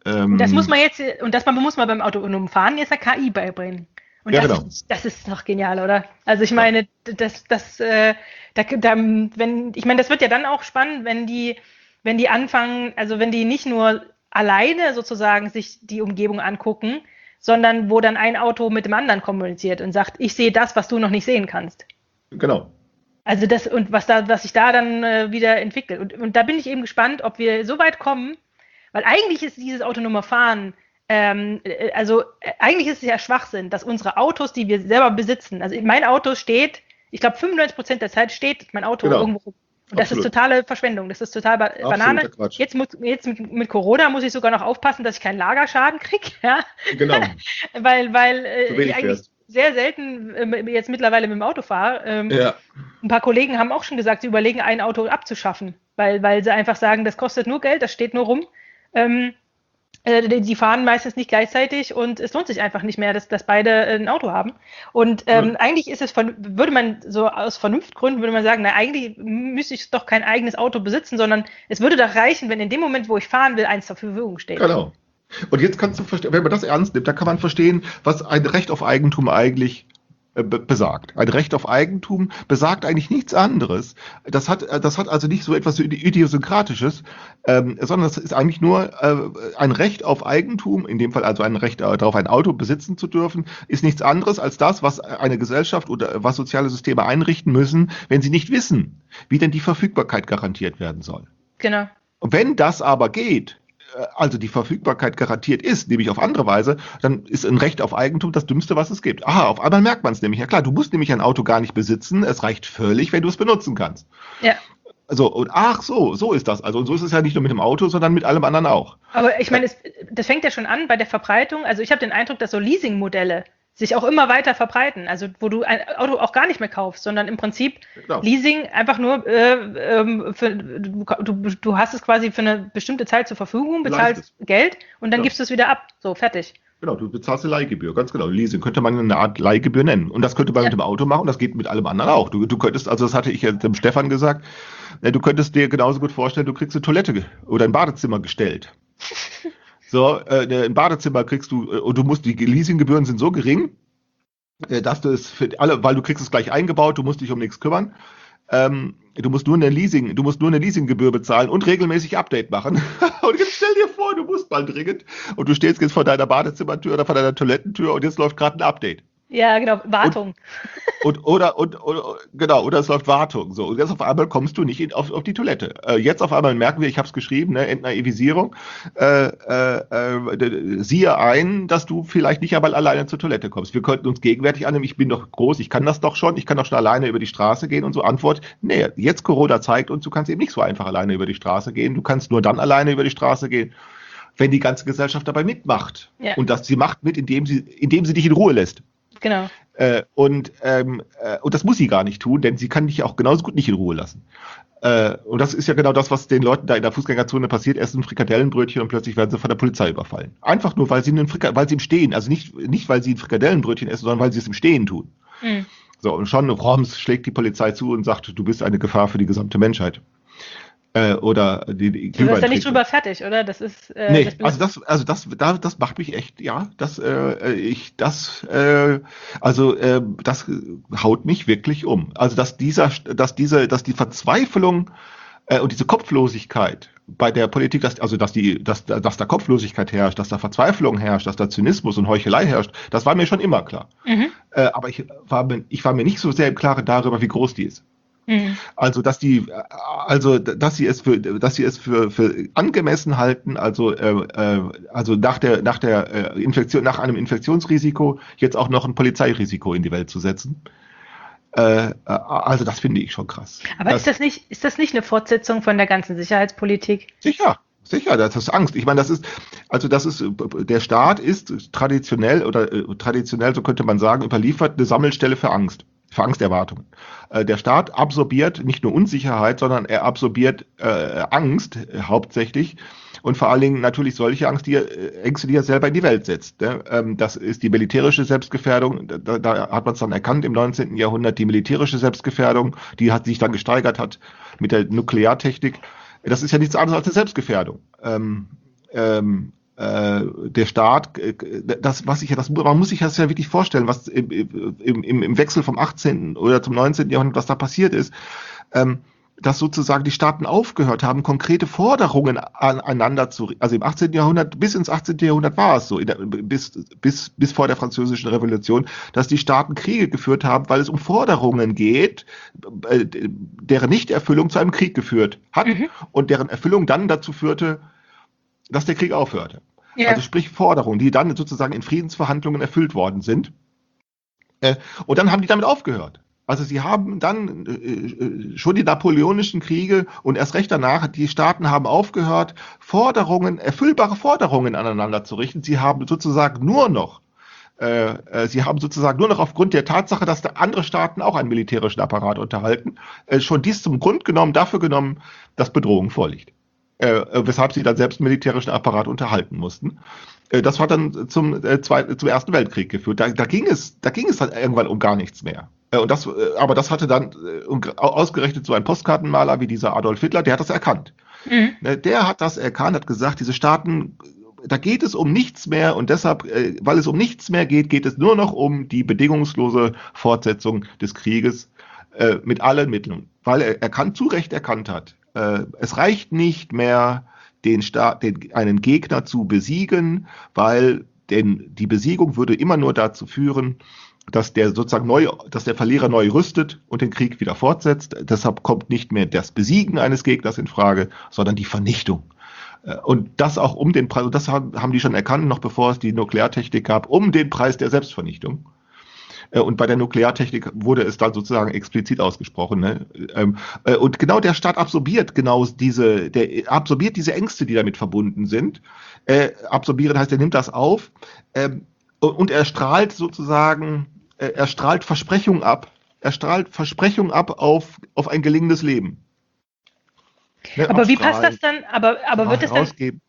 Ähm, Und das muss man jetzt, und das muss man beim autonomen Fahren jetzt der K I beibringen. Und Ja, das, genau. das ist doch genial, oder? Also ich meine, das, das, äh, da, da, wenn, ich meine, das wird ja dann auch spannend, wenn die, wenn die anfangen, also wenn die nicht nur alleine sozusagen sich die Umgebung angucken, sondern wo dann ein Auto mit dem anderen kommuniziert und sagt, ich sehe das, was du noch nicht sehen kannst. Genau. Also das, und was da, was sich da dann äh, wieder entwickelt. Und, und da bin ich eben gespannt, ob wir so weit kommen, weil eigentlich ist dieses autonome Fahren, ähm, äh, also äh, eigentlich ist es ja Schwachsinn, dass unsere Autos, die wir selber besitzen, also mein Auto steht, ich glaube fünfundneunzig Prozent der Zeit steht mein Auto Genau. irgendwo rum. Und das Absolut. ist totale Verschwendung, das ist total ba Banane. Absoluter Quatsch. Jetzt, muss, jetzt mit, mit Corona muss ich sogar noch aufpassen, dass ich keinen Lagerschaden kriege, ja? Genau. weil, weil äh, So wenig ich eigentlich fährst. sehr selten äh, jetzt mittlerweile mit dem Auto fahre. Ähm, Ja. Ein paar Kollegen haben auch schon gesagt, sie überlegen, ein Auto abzuschaffen, weil, weil sie einfach sagen, das kostet nur Geld, das steht nur rum. Ähm, äh, die, die fahren meistens nicht gleichzeitig und es lohnt sich einfach nicht mehr, dass, dass beide äh, ein Auto haben. Und ähm, Ja. eigentlich ist es, von, würde man so aus Vernunftgründen, würde man sagen, na eigentlich müsste ich doch kein eigenes Auto besitzen, sondern es würde doch reichen, wenn in dem Moment, wo ich fahren will, eins zur Verfügung steht. Genau. Und jetzt kannst du verstehen, wenn man das ernst nimmt, dann kann man verstehen, was ein Recht auf Eigentum eigentlich äh, be besagt. Ein Recht auf Eigentum besagt eigentlich nichts anderes. Das hat, äh, das hat also nicht so etwas Idiosynkratisches, ähm, sondern es ist eigentlich nur äh, ein Recht auf Eigentum, in dem Fall also ein Recht äh, darauf, ein Auto besitzen zu dürfen, ist nichts anderes als das, was eine Gesellschaft oder was soziale Systeme einrichten müssen, wenn sie nicht wissen, wie denn die Verfügbarkeit garantiert werden soll. Genau. Und wenn das aber geht, also die Verfügbarkeit garantiert ist, nämlich auf andere Weise, dann ist ein Recht auf Eigentum das Dümmste, was es gibt. Aha, auf einmal merkt man es nämlich. Ja klar, du musst nämlich ein Auto gar nicht besitzen. Es reicht völlig, wenn du es benutzen kannst. Ja. So, und ach so, so ist das. Also, und so ist es ja nicht nur mit dem Auto, sondern mit allem anderen auch. Aber ich meine, es, das fängt ja schon an bei der Verbreitung. Also ich habe den Eindruck, dass so Leasing-Modelle sich auch immer weiter verbreiten. Also wo du ein Auto auch gar nicht mehr kaufst, sondern im Prinzip Genau. Leasing einfach nur, äh, ähm, für, du, du, du hast es quasi für eine bestimmte Zeit zur Verfügung, bezahlst Geld und dann Ja. gibst du es wieder ab. So, fertig. Genau, du bezahlst eine Leihgebühr, ganz genau. Leasing könnte man eine Art Leihgebühr nennen. Und das könnte man Ja. mit dem Auto machen, das geht mit allem anderen auch. Du, du könntest, also das hatte ich ja dem Stefan gesagt, äh, du könntest dir genauso gut vorstellen, du kriegst eine Toilette ge- oder ein Badezimmer gestellt. So, äh, ein Badezimmer kriegst du, äh, und du musst, die Leasinggebühren sind so gering, äh, dass du es für alle, weil du kriegst es gleich eingebaut, du musst dich um nichts kümmern. Ähm, du musst nur eine Leasing, du musst nur eine Leasinggebühr bezahlen und regelmäßig Update machen. Und jetzt stell dir vor, du musst mal dringend und du stehst jetzt vor deiner Badezimmertür oder vor deiner Toilettentür und jetzt läuft gerade ein Update. Ja, genau, Wartung. Und, oder, und, oder, genau, oder es läuft Wartung. So, und jetzt auf einmal kommst du nicht in, auf, auf die Toilette. Äh, jetzt auf einmal merken wir, ich habe es geschrieben, ne, Entnaivisierung. Äh, äh, äh, siehe ein, dass du vielleicht nicht einmal alleine zur Toilette kommst. Wir könnten uns gegenwärtig annehmen, ich bin doch groß, ich kann das doch schon, ich kann doch schon alleine über die Straße gehen und so. Antwort, nee, jetzt Corona zeigt uns, du kannst eben nicht so einfach alleine über die Straße gehen. Du kannst nur dann alleine über die Straße gehen, wenn die ganze Gesellschaft dabei mitmacht. Ja. Und das, sie macht mit, indem sie, indem sie dich in Ruhe lässt. Genau. Äh, und, ähm, äh, und das muss sie gar nicht tun, denn sie kann dich auch genauso gut nicht in Ruhe lassen. Äh, und das ist ja genau das, was den Leuten da in der Fußgängerzone passiert. Essen ein Frikadellenbrötchen und plötzlich werden sie von der Polizei überfallen. Einfach nur, weil sie, einen Frika weil sie im Stehen, also nicht, nicht, weil sie ein Frikadellenbrötchen essen, sondern weil sie es im Stehen tun. Mhm. So, und schon Roms schlägt die Polizei zu und sagt, du bist eine Gefahr für die gesamte Menschheit. Äh, oder die, die Du wirst da nicht Glühweintrinker. drüber fertig, oder? Das ist. Äh, Nee, das also das, also das, da, das macht mich echt, ja, das, äh, ich, das, äh, also äh, das haut mich wirklich um. Also dass dieser, dass diese, dass die Verzweiflung äh, und diese Kopflosigkeit bei der Politik, dass, also dass die, dass, dass da Kopflosigkeit herrscht, dass da Verzweiflung herrscht, dass da Zynismus und Heuchelei herrscht, das war mir schon immer klar. Mhm. Äh, aber ich war mir, ich war mir nicht so sehr im Klaren darüber, wie groß die ist. Mhm. Also, dass die, also, dass sie es für, dass sie es für, für angemessen halten, also, äh, äh, also nach der, nach der äh, Infektion, nach einem Infektionsrisiko jetzt auch noch ein Polizeirisiko in die Welt zu setzen. Äh, äh, also, das finde ich schon krass. Aber das, ist das nicht, ist das nicht eine Fortsetzung von der ganzen Sicherheitspolitik? Sicher. Sicher, das ist Angst. Ich meine, das ist, also das ist, der Staat ist traditionell oder äh, traditionell, so könnte man sagen, überliefert eine Sammelstelle für Angst. Für Angsterwartungen. Äh, der Staat absorbiert nicht nur Unsicherheit, sondern er absorbiert äh, Angst äh, hauptsächlich und vor allen Dingen natürlich solche Angst, die er, äh, Ängste, die er selber in die Welt setzt. Ne? Ähm, das ist die militärische Selbstgefährdung. Da, da hat man es dann erkannt im neunzehnten Jahrhundert, die militärische Selbstgefährdung, die hat sich dann gesteigert hat mit der Nukleartechnik. Das ist ja nichts anderes als eine Selbstgefährdung. Ähm, ähm, äh, der Staat, äh, das, was ich ja, das, man muss sich das ja wirklich vorstellen, was im, im, im Wechsel vom achtzehnten oder zum neunzehnten Jahrhundert, was da passiert ist, ähm, dass sozusagen die Staaten aufgehört haben, konkrete Forderungen aneinander zu, also im achtzehnten Jahrhundert, bis ins achtzehnten Jahrhundert war es so, in der, bis, bis, bis vor der Französischen Revolution, dass die Staaten Kriege geführt haben, weil es um Forderungen geht, äh, deren Nichterfüllung zu einem Krieg geführt hat mhm. und deren Erfüllung dann dazu führte, dass der Krieg aufhörte. Ja. Also sprich Forderungen, die dann sozusagen in Friedensverhandlungen erfüllt worden sind. Äh, und dann haben die damit aufgehört. Also sie haben dann äh, schon die napoleonischen Kriege und erst recht danach, die Staaten haben aufgehört, Forderungen, erfüllbare Forderungen aneinander zu richten. Sie haben sozusagen nur noch, äh, sie haben sozusagen nur noch aufgrund der Tatsache, dass da andere Staaten auch einen militärischen Apparat unterhalten, äh, schon dies zum Grund genommen, dafür genommen, dass Bedrohung vorliegt. Äh, weshalb sie dann selbst einen militärischen Apparat unterhalten mussten. Äh, das hat dann zum, äh, zweiten, zum Ersten Weltkrieg geführt. Da, da ging es, da ging es dann irgendwann um gar nichts mehr. Und das, aber das hatte dann ausgerechnet so ein Postkartenmaler wie dieser Adolf Hitler, der hat das erkannt. Mhm. Der hat das erkannt, hat gesagt, diese Staaten, da geht es um nichts mehr und deshalb, weil es um nichts mehr geht, geht es nur noch um die bedingungslose Fortsetzung des Krieges äh, mit allen Mitteln. Weil er, er kann zu Recht erkannt hat, äh, es reicht nicht mehr, den Staat, den, einen Gegner zu besiegen, weil denn die Besiegung würde immer nur dazu führen, dass der sozusagen neu, dass der Verlierer neu rüstet und den Krieg wieder fortsetzt. Deshalb kommt nicht mehr das Besiegen eines Gegners in Frage, sondern die Vernichtung. Und das auch um den Preis, das haben die schon erkannt, noch bevor es die Nukleartechnik gab, um den Preis der Selbstvernichtung. Und bei der Nukleartechnik wurde es dann sozusagen explizit ausgesprochen. Ne? Und genau der Staat absorbiert genau diese, der absorbiert diese Ängste, die damit verbunden sind. Absorbieren heißt, er nimmt das auf. Und er strahlt sozusagen, er strahlt Versprechung ab. Er strahlt Versprechung ab auf, auf ein gelingendes Leben. Ne, aber wie passt das dann? Aber, aber wird es dann,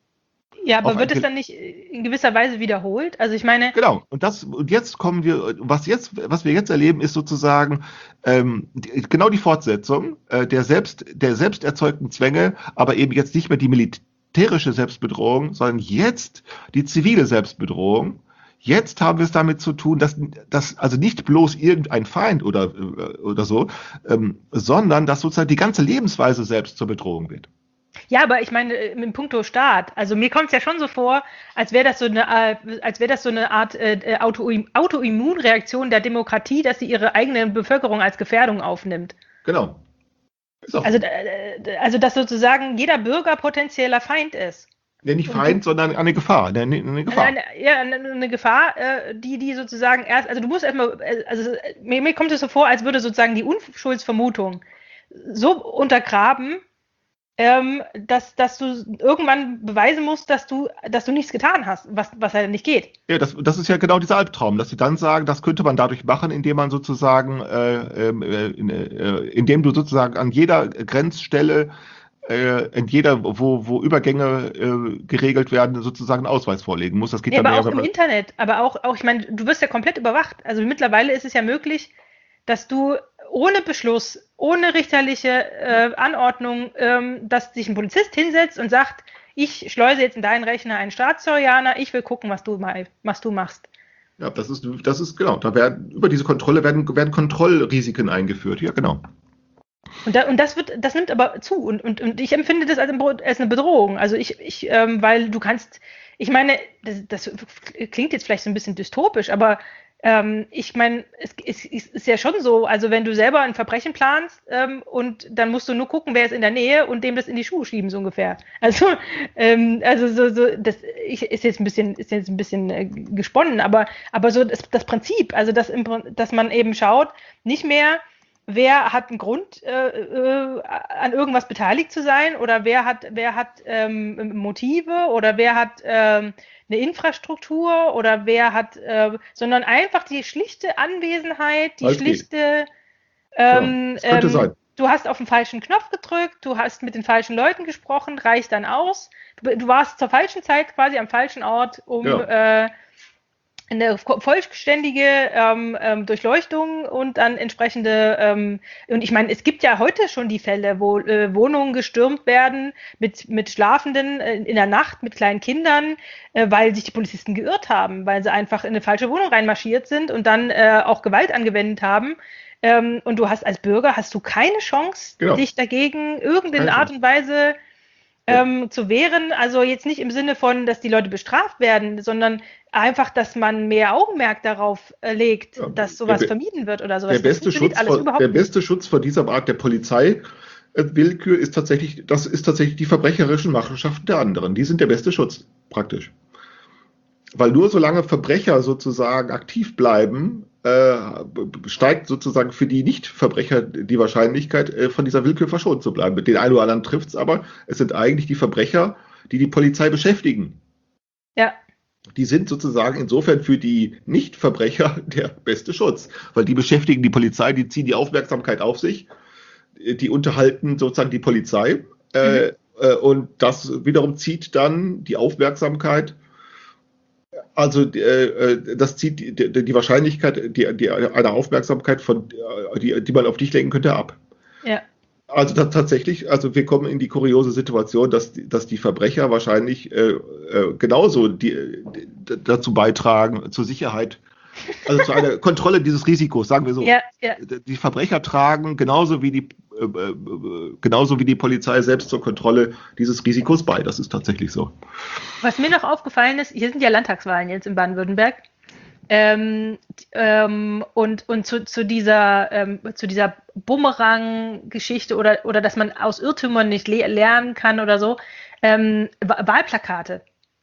ja, aber wird es dann nicht in gewisser Weise wiederholt? Also ich meine. Genau. Und das, und jetzt kommen wir, was jetzt, was wir jetzt erleben, ist sozusagen ähm, die, genau die Fortsetzung äh, der selbst, der selbst erzeugten Zwänge, aber eben jetzt nicht mehr die militärische Selbstbedrohung, sondern jetzt die zivile Selbstbedrohung. Jetzt haben wir es damit zu tun, dass, dass also nicht bloß irgendein Feind oder, oder so, ähm, sondern dass sozusagen die ganze Lebensweise selbst zur Bedrohung wird. Ja, aber ich meine, in puncto Staat, also mir kommt es ja schon so vor, als wäre das so eine, als wäre das so eine Art äh, Autoim- Autoimmunreaktion der Demokratie, dass sie ihre eigene Bevölkerung als Gefährdung aufnimmt. Genau. So. Also, äh, also, dass sozusagen jeder Bürger potenzieller Feind ist. Ja, nicht Feind, und, sondern eine Gefahr. Eine, eine Gefahr. Eine, ja, eine, eine Gefahr, äh, die, die sozusagen erst, also du musst erstmal, also mir, mir kommt es so vor, als würde sozusagen die Unschuldsvermutung so untergraben, ähm, dass, dass du irgendwann beweisen musst, dass du, dass du nichts getan hast, was, was halt nicht geht. Ja, das, das ist ja genau dieser Albtraum, dass sie dann sagen, das könnte man dadurch machen, indem man sozusagen, äh, äh, äh, indem du sozusagen an jeder Grenzstelle Äh, in jeder, wo, wo Übergänge äh, geregelt werden, sozusagen einen Ausweis vorlegen muss. Das geht ja, dann aber mehr, auch im Internet, aber auch, auch, ich meine, du wirst ja komplett überwacht. Also mittlerweile ist es ja möglich, dass du ohne Beschluss, ohne richterliche äh, Anordnung, ähm, dass sich ein Polizist hinsetzt und sagt, ich schleuse jetzt in deinen Rechner einen Staatstrojaner, ich will gucken, was du, mal, was du machst. Ja, das ist, das ist genau, da werden, über diese Kontrolle werden, werden Kontrollrisiken eingeführt, ja genau. Und, da, und das wird, das nimmt aber zu und, und, und ich empfinde das als, als eine Bedrohung. Also ich, ich ähm, weil du kannst, ich meine, das, das klingt jetzt vielleicht so ein bisschen dystopisch, aber ähm, ich meine, es, es, es ist ja schon so, also wenn du selber ein Verbrechen planst ähm, und dann musst du nur gucken, wer ist in der Nähe und dem das in die Schuhe schieben, so ungefähr. Also, ähm, also so, so, das ich, ist jetzt ein bisschen, ist jetzt ein bisschen äh, gesponnen, aber, aber so das, das Prinzip, also dass, im, dass man eben schaut, nicht mehr wer hat einen Grund, äh, äh, an irgendwas beteiligt zu sein oder wer hat, wer hat ähm, Motive oder wer hat ähm, eine Infrastruktur oder wer hat, äh, sondern einfach die schlichte Anwesenheit, die Alles schlichte, ähm, ja, könnte ähm, sein. Du hast auf den falschen Knopf gedrückt, du hast mit den falschen Leuten gesprochen, reicht dann aus. Du, du warst zur falschen Zeit quasi am falschen Ort, um, ja. äh, eine vollständige ähm, ähm, Durchleuchtung und dann entsprechende, ähm, und ich meine, es gibt ja heute schon die Fälle, wo äh, Wohnungen gestürmt werden mit, mit Schlafenden äh, in der Nacht, mit kleinen Kindern, äh, weil sich die Polizisten geirrt haben, weil sie einfach in eine falsche Wohnung reinmarschiert sind und dann äh, auch Gewalt angewendet haben. Ähm, und du hast als Bürger, hast du keine Chance, Genau. dich dagegen irgendeine Keine Art und Weise ähm, zu wehren. Also jetzt nicht im Sinne von, dass die Leute bestraft werden, sondern einfach, dass man mehr Augenmerk darauf äh, legt, Ja, dass sowas der, vermieden wird oder sowas. der Das beste funktioniert Schutz alles vor, überhaupt der nicht. beste Schutz vor dieser Art der Polizeiwillkür ist tatsächlich, das ist tatsächlich die verbrecherischen Machenschaften der anderen. Die sind der beste Schutz, praktisch. Weil nur solange Verbrecher sozusagen aktiv bleiben, äh, steigt sozusagen für die Nicht-Verbrecher die Wahrscheinlichkeit, äh, von dieser Willkür verschont zu bleiben. Mit den einen oder anderen trifft es aber, es sind eigentlich die Verbrecher, die die Polizei beschäftigen. Ja. Die sind sozusagen insofern für die Nicht-Verbrecher der beste Schutz, weil die beschäftigen die Polizei, die ziehen die Aufmerksamkeit auf sich, die unterhalten sozusagen die Polizei, mhm. äh, äh, und das wiederum zieht dann die Aufmerksamkeit. Also äh, das zieht die, die Wahrscheinlichkeit die, die, einer Aufmerksamkeit, von, die, die man auf dich lenken könnte, ab. Ja. Also da, tatsächlich, also wir kommen in die kuriose Situation, dass, dass die Verbrecher wahrscheinlich äh, äh, genauso die, die, dazu beitragen, zur Sicherheit, also zu einer Kontrolle dieses Risikos, sagen wir so. Ja, ja. Die Verbrecher tragen genauso wie die äh, äh, genauso wie die Polizei selbst zur Kontrolle dieses Risikos bei. Das ist tatsächlich so. Was mir noch aufgefallen ist, hier sind ja Landtagswahlen jetzt in Baden-Württemberg. Ähm, ähm, und und zu, zu dieser ähm, zu dieser Bumerang-Geschichte oder oder dass man aus Irrtümern nicht le- lernen kann oder so, ähm, Wahlplakate.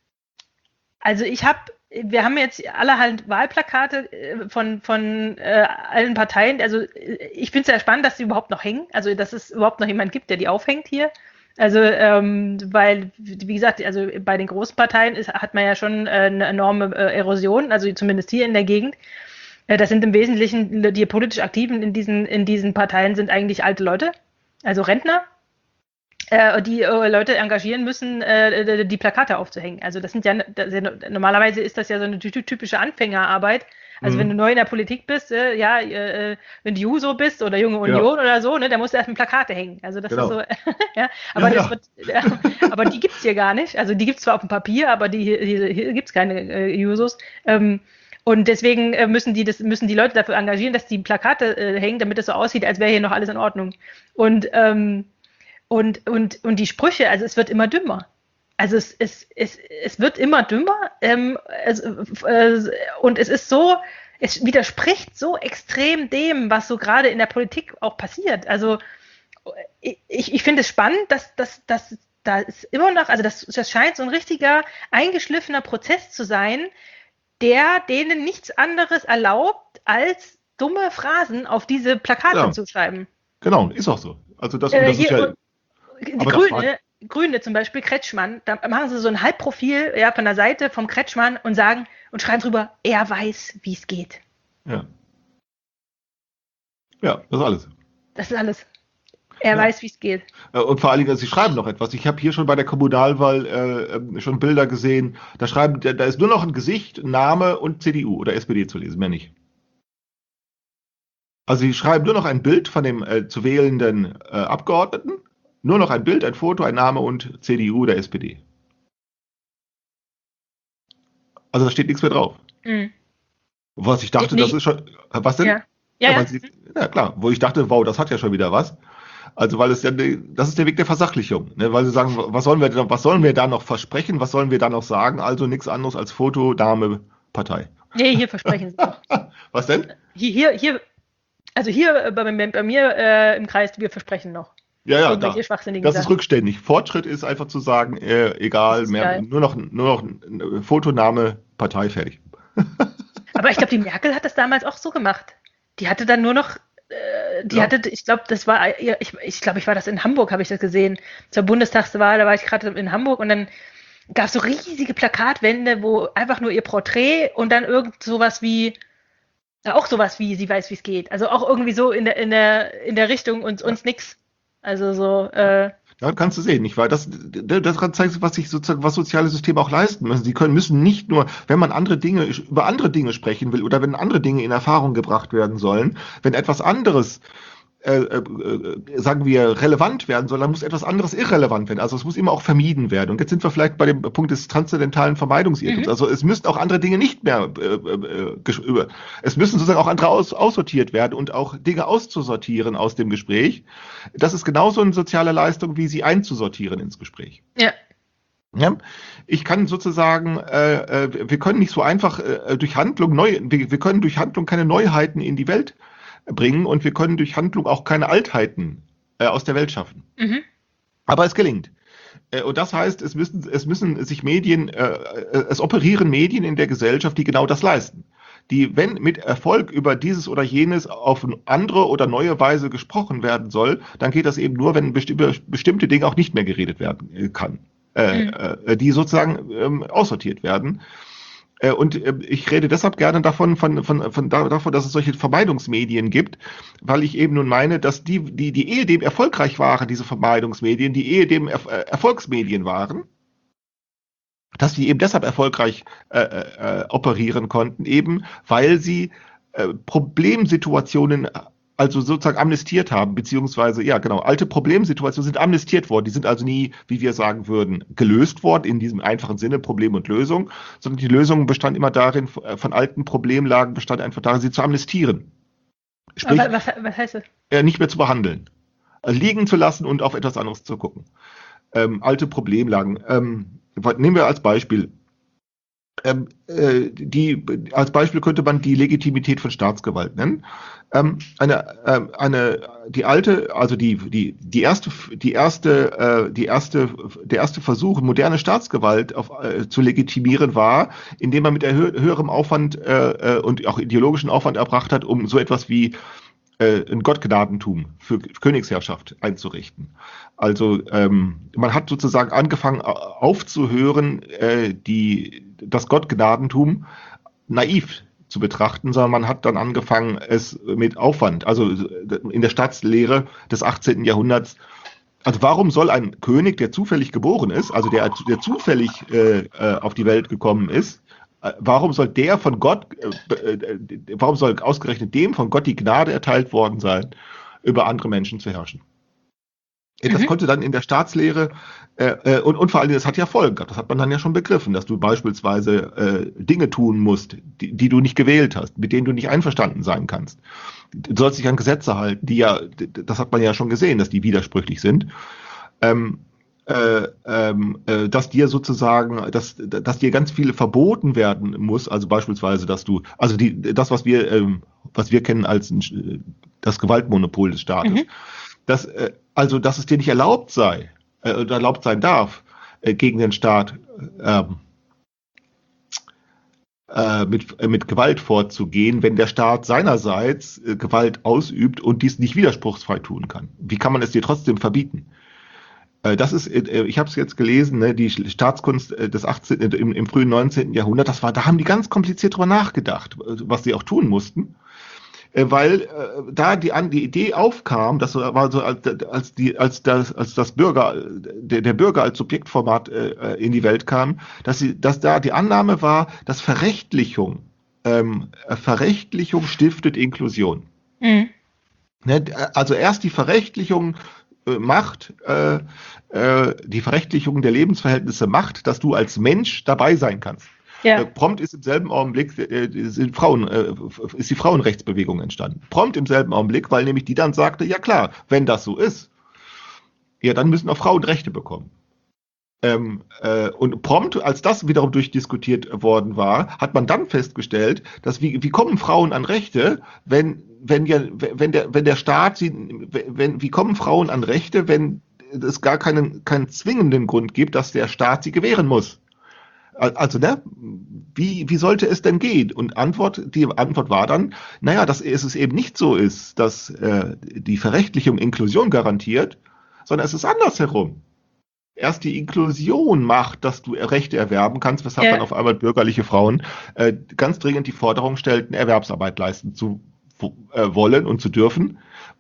Also ich habe, wir haben jetzt allerhand Wahlplakate von von äh, allen Parteien. Also ich finde es sehr spannend, dass sie überhaupt noch hängen. Also dass es überhaupt noch jemand gibt, der die aufhängt hier. Also, ähm, weil, wie gesagt, also bei den großen Parteien ist, hat man ja schon äh, eine enorme äh, Erosion, also zumindest hier in der Gegend. Äh, das sind im Wesentlichen, die politisch Aktiven in diesen, in diesen Parteien sind eigentlich alte Leute, also Rentner, äh, die äh, Leute engagieren müssen, äh, die Plakate aufzuhängen. Also das sind ja, das ja, normalerweise ist das ja so eine typische Anfängerarbeit. Also mhm. wenn du neu in der Politik bist, äh, ja, äh, wenn du Juso bist oder Junge Union genau. oder so, ne, da musst du erstmal Plakate hängen. Also das genau. ist so, ja, aber ja, das ja. Wird, ja, aber die gibt's hier gar nicht. Also die gibt's zwar auf dem Papier, aber die hier, hier gibt's keine äh, Jusos. Ähm, und deswegen äh, müssen die das müssen die Leute dafür engagieren, dass die Plakate äh, hängen, damit es so aussieht, als wäre hier noch alles in Ordnung. Und ähm, und und und die Sprüche, also es wird immer dümmer. Also es, es, es, es wird immer dümmer ähm, es, äh, und es ist so, es widerspricht so extrem dem, was so gerade in der Politik auch passiert. Also ich, ich finde es spannend, dass, dass, dass da ist immer noch, also das, das scheint so ein richtiger, eingeschliffener Prozess zu sein, der denen nichts anderes erlaubt, als dumme Phrasen auf diese Plakate ja. zu schreiben. Genau, ist auch so. Also das, äh, das ist ja... Die Grüne, Grüne zum Beispiel, Kretschmann, da machen sie so ein Halbprofil ja, von der Seite vom Kretschmann und sagen und schreiben drüber, er weiß, wie es geht. Ja. Ja, das ist alles. Das ist alles. Er ja. weiß, wie es geht. Und vor allen Dingen, sie schreiben noch etwas. Ich habe hier schon bei der Kommunalwahl äh, schon Bilder gesehen. Da schreiben, da ist nur noch ein Gesicht, Name und C D U oder S P D zu lesen, mehr nicht. Also sie schreiben nur noch ein Bild von dem äh, zu wählenden äh, Abgeordneten. Nur noch ein Bild, ein Foto, ein Name und C D U oder S P D. Also da steht nichts mehr drauf. Mhm. Was ich dachte, das ist schon... Was denn? Ja, ja, ja. Sieht, ja klar. Wo ich dachte, wow, das hat ja schon wieder was. Also weil es ja, das ist der Weg der Versachlichung. Ne? Weil sie sagen, was sollen wir, was sollen wir da noch versprechen, was sollen wir da noch sagen? Also nichts anderes als Foto, Name, Partei. Nee, hier versprechen sie. Was denn? Hier, hier, hier also hier bei, bei mir äh, im Kreis, wir versprechen noch. Ja, ja, da, das Sachen. Ist rückständig. Fortschritt ist einfach zu sagen, äh, egal, mehr, nur noch, nur noch Fotoname, Partei, fertig. Aber ich glaube, die Merkel hat das damals auch so gemacht. Die hatte dann nur noch, äh, die ja. hatte, ich glaube, das war, ich, ich glaube, ich war das in Hamburg, habe ich das gesehen. Zur Bundestagswahl, da war ich gerade in Hamburg und dann gab es so riesige Plakatwände, wo einfach nur ihr Porträt und dann irgend sowas wie, ja, auch sowas wie, sie weiß, wie es geht. Also auch irgendwie so in der, in der, in der Richtung uns, uns nix. Also so, äh, Ja, kannst du sehen, nicht wahr? Das, das zeigt, was sich sozusagen, was soziale Systeme auch leisten müssen. Sie können, müssen nicht nur, wenn man andere Dinge, über andere Dinge sprechen will oder wenn andere Dinge in Erfahrung gebracht werden sollen, wenn etwas anderes, äh, äh, sagen wir, relevant werden soll, dann muss etwas anderes irrelevant werden. Also es muss immer auch vermieden werden. Und jetzt sind wir vielleicht bei dem Punkt des transzendentalen Vermeidungsirrtums. Mhm. Also es müssen auch andere Dinge nicht mehr, äh, äh, es müssen sozusagen auch andere aus, aussortiert werden und auch Dinge auszusortieren aus dem Gespräch. Das ist genauso eine soziale Leistung, wie sie einzusortieren ins Gespräch. Ja. Ja, ich kann sozusagen, äh, wir können nicht so einfach äh, durch Handlung neu, wir, wir können durch Handlung keine Neuheiten in die Welt bringen und wir können durch Handlung auch keine Altheiten äh, aus der Welt schaffen. Mhm. Aber es gelingt. Äh, und das heißt, es müssen, es müssen sich Medien, äh, es operieren Medien in der Gesellschaft, die genau das leisten. Die, wenn mit Erfolg über dieses oder jenes auf eine andere oder neue Weise gesprochen werden soll, dann geht das eben nur, wenn besti- über bestimmte Dinge auch nicht mehr geredet werden kann. Äh, mhm. äh, die sozusagen ähm, aussortiert werden. Äh, und äh, ich rede deshalb gerne davon, von, von, von davon, dass es solche Vermeidungsmedien gibt, weil ich eben nun meine, dass die, die, die ehedem erfolgreich waren, diese Vermeidungsmedien, die ehedem er, äh, Erfolgsmedien waren, dass die eben deshalb erfolgreich äh, äh, operieren konnten, eben weil sie äh, Problemsituationen also sozusagen amnestiert haben, beziehungsweise, ja genau, alte Problemsituationen sind amnestiert worden. Die sind also nie, wie wir sagen würden, gelöst worden, in diesem einfachen Sinne Problem und Lösung, sondern die Lösung bestand immer darin, von alten Problemlagen bestand einfach darin, sie zu amnestieren. Sprich, Aber was, was heißt das? Äh, nicht mehr zu behandeln. Also liegen zu lassen und auf etwas anderes zu gucken. Ähm, alte Problemlagen. Ähm, nehmen wir als Beispiel. Ähm, äh, die, als Beispiel könnte man die Legitimität von Staatsgewalt nennen. Ähm, eine, äh, eine, die alte, also die, die, die erste, die erste, äh, die erste, der erste Versuch, moderne Staatsgewalt auf, äh, zu legitimieren war, indem man mit erhö- höherem Aufwand äh, und auch ideologischen Aufwand erbracht hat, um so etwas wie äh, ein Gottgnadentum für Königsherrschaft einzurichten. Also ähm, man hat sozusagen angefangen aufzuhören, äh, die, das Gottgnadentum naiv zu betrachten, sondern man hat dann angefangen, es mit Aufwand, also in der Staatslehre des achtzehnten Jahrhunderts, also warum soll ein König, der zufällig geboren ist, also der, der zufällig äh, auf die Welt gekommen ist, warum soll der von Gott, äh, warum soll ausgerechnet dem von Gott die Gnade erteilt worden sein, über andere Menschen zu herrschen? Das mhm. konnte dann in der Staatslehre äh, und, und vor allem, das hat ja Folgen gehabt. Das hat man dann ja schon begriffen, dass du beispielsweise äh, Dinge tun musst, die, die du nicht gewählt hast, mit denen du nicht einverstanden sein kannst. Du sollst dich an Gesetze halten, die ja, das hat man ja schon gesehen, dass die widersprüchlich sind. Ähm, äh, äh, dass dir sozusagen, dass, dass dir ganz viel verboten werden muss, also beispielsweise, dass du, also die, das, was wir, ähm, was wir kennen als ein, das Gewaltmonopol des Staates, mhm. dass, äh, also, dass es dir nicht erlaubt sei, äh, oder erlaubt sein darf, äh, gegen den Staat äh, äh, mit, äh, mit Gewalt vorzugehen, wenn der Staat seinerseits äh, Gewalt ausübt und dies nicht widerspruchsfrei tun kann. Wie kann man es dir trotzdem verbieten? Äh, das ist, äh, ich habe es jetzt gelesen, ne, die Staatskunst äh, des achtzehnten im, im frühen neunzehnten Jahrhundert, das war, da haben die ganz kompliziert drüber nachgedacht, was sie auch tun mussten. Weil äh, da die, an, die Idee aufkam, das war so als, als, die, als, das, als das Bürger, der, der Bürger als Subjektformat äh, in die Welt kam, dass, sie, dass da die Annahme war, dass Verrechtlichung, ähm, Verrechtlichung stiftet Inklusion. Mhm. Ne, also erst die Verrechtlichung äh, macht, äh, äh, die Verrechtlichung der Lebensverhältnisse macht, dass du als Mensch dabei sein kannst. Ja. Äh, prompt ist im selben Augenblick äh, sind Frauen, äh, ist die Frauenrechtsbewegung entstanden. Prompt im selben Augenblick, weil nämlich die dann sagte, ja klar, wenn das so ist, ja, dann müssen auch Frauen Rechte bekommen. Ähm, äh, und prompt, als das wiederum durchdiskutiert worden war, hat man dann festgestellt, dass wie, wie kommen Frauen an Rechte, wenn, wenn, ja, wenn, der, wenn der Staat sie, wenn, wie kommen Frauen an Rechte, wenn es gar keinen, keinen zwingenden Grund gibt, dass der Staat sie gewähren muss? Also, ne, wie, wie sollte es denn gehen? Und Antwort, die Antwort war dann, naja, dass es eben nicht so ist, dass äh, die Verrechtlichung Inklusion garantiert, sondern es ist andersherum. Erst die Inklusion macht, dass du Rechte erwerben kannst, weshalb ja. dann auf einmal bürgerliche Frauen äh, ganz dringend die Forderung stellten, Erwerbsarbeit leisten zu äh, wollen und zu dürfen,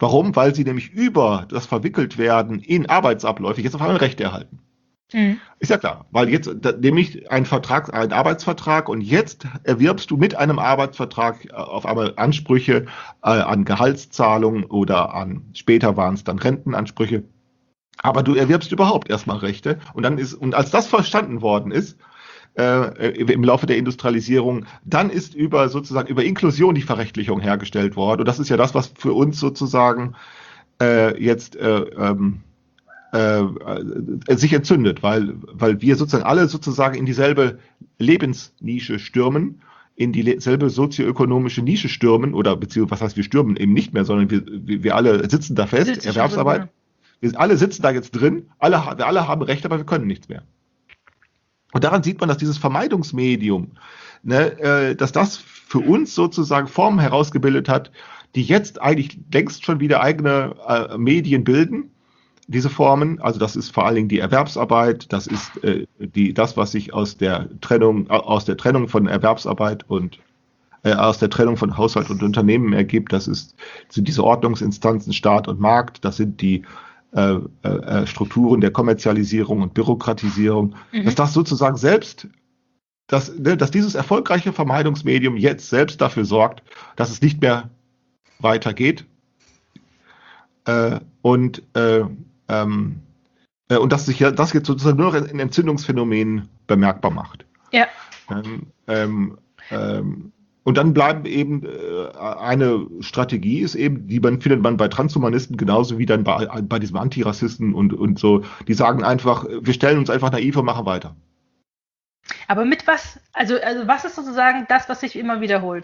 Warum? Weil sie nämlich über das Verwickeltwerden in Arbeitsabläufe jetzt auf einmal Rechte erhalten. Mhm. Ist ja klar, weil jetzt da, nämlich ein Vertrag, ein Arbeitsvertrag und jetzt erwirbst du mit einem Arbeitsvertrag äh, auf einmal Ansprüche äh, an Gehaltszahlungen oder an, später waren es dann Rentenansprüche. Aber du erwirbst überhaupt erstmal Rechte und dann ist, und als das verstanden worden ist, äh, im Laufe der Industrialisierung, dann ist über sozusagen über Inklusion die Verrechtlichung hergestellt worden. Und das ist ja das, was für uns sozusagen äh, jetzt äh, ähm, äh, sich entzündet, weil, weil wir sozusagen alle sozusagen in dieselbe Lebensnische stürmen, in dieselbe sozioökonomische Nische stürmen, oder beziehungsweise, was heißt, wir stürmen eben nicht mehr, sondern wir, wir, wir alle sitzen da fest, Sitzt Erwerbsarbeit. drin, Wir alle sitzen da jetzt drin, alle, wir alle haben Rechte, aber wir können nichts mehr. Und daran sieht man, dass dieses Vermeidungsmedium, ne, äh, dass das für uns sozusagen Formen herausgebildet hat, die jetzt eigentlich längst schon wieder eigene äh, Medien bilden, diese Formen. Also das ist vor allen Dingen die Erwerbsarbeit, das ist äh, die, das, was sich aus der Trennung, aus der Trennung von Erwerbsarbeit und äh, aus der Trennung von Haushalt und Unternehmen ergibt. Das ist, sind diese Ordnungsinstanzen Staat und Markt, das sind die Äh, äh, Strukturen der Kommerzialisierung und Bürokratisierung, mhm. dass das sozusagen selbst, dass, ne, dass dieses erfolgreiche Vermeidungsmedium jetzt selbst dafür sorgt, dass es nicht mehr weitergeht äh, und, äh, ähm, äh, und dass sich ja das jetzt sozusagen nur noch in Entzündungsphänomenen bemerkbar macht. Ja. Ähm, ähm, ähm, Und dann bleiben eben äh, eine Strategie ist eben, die man findet man bei Transhumanisten genauso wie dann bei, bei diesem Antirassisten und, und so. Die sagen einfach, wir stellen uns einfach naiv und machen weiter. Aber mit was? Also, also was ist sozusagen das, was sich immer wiederholt?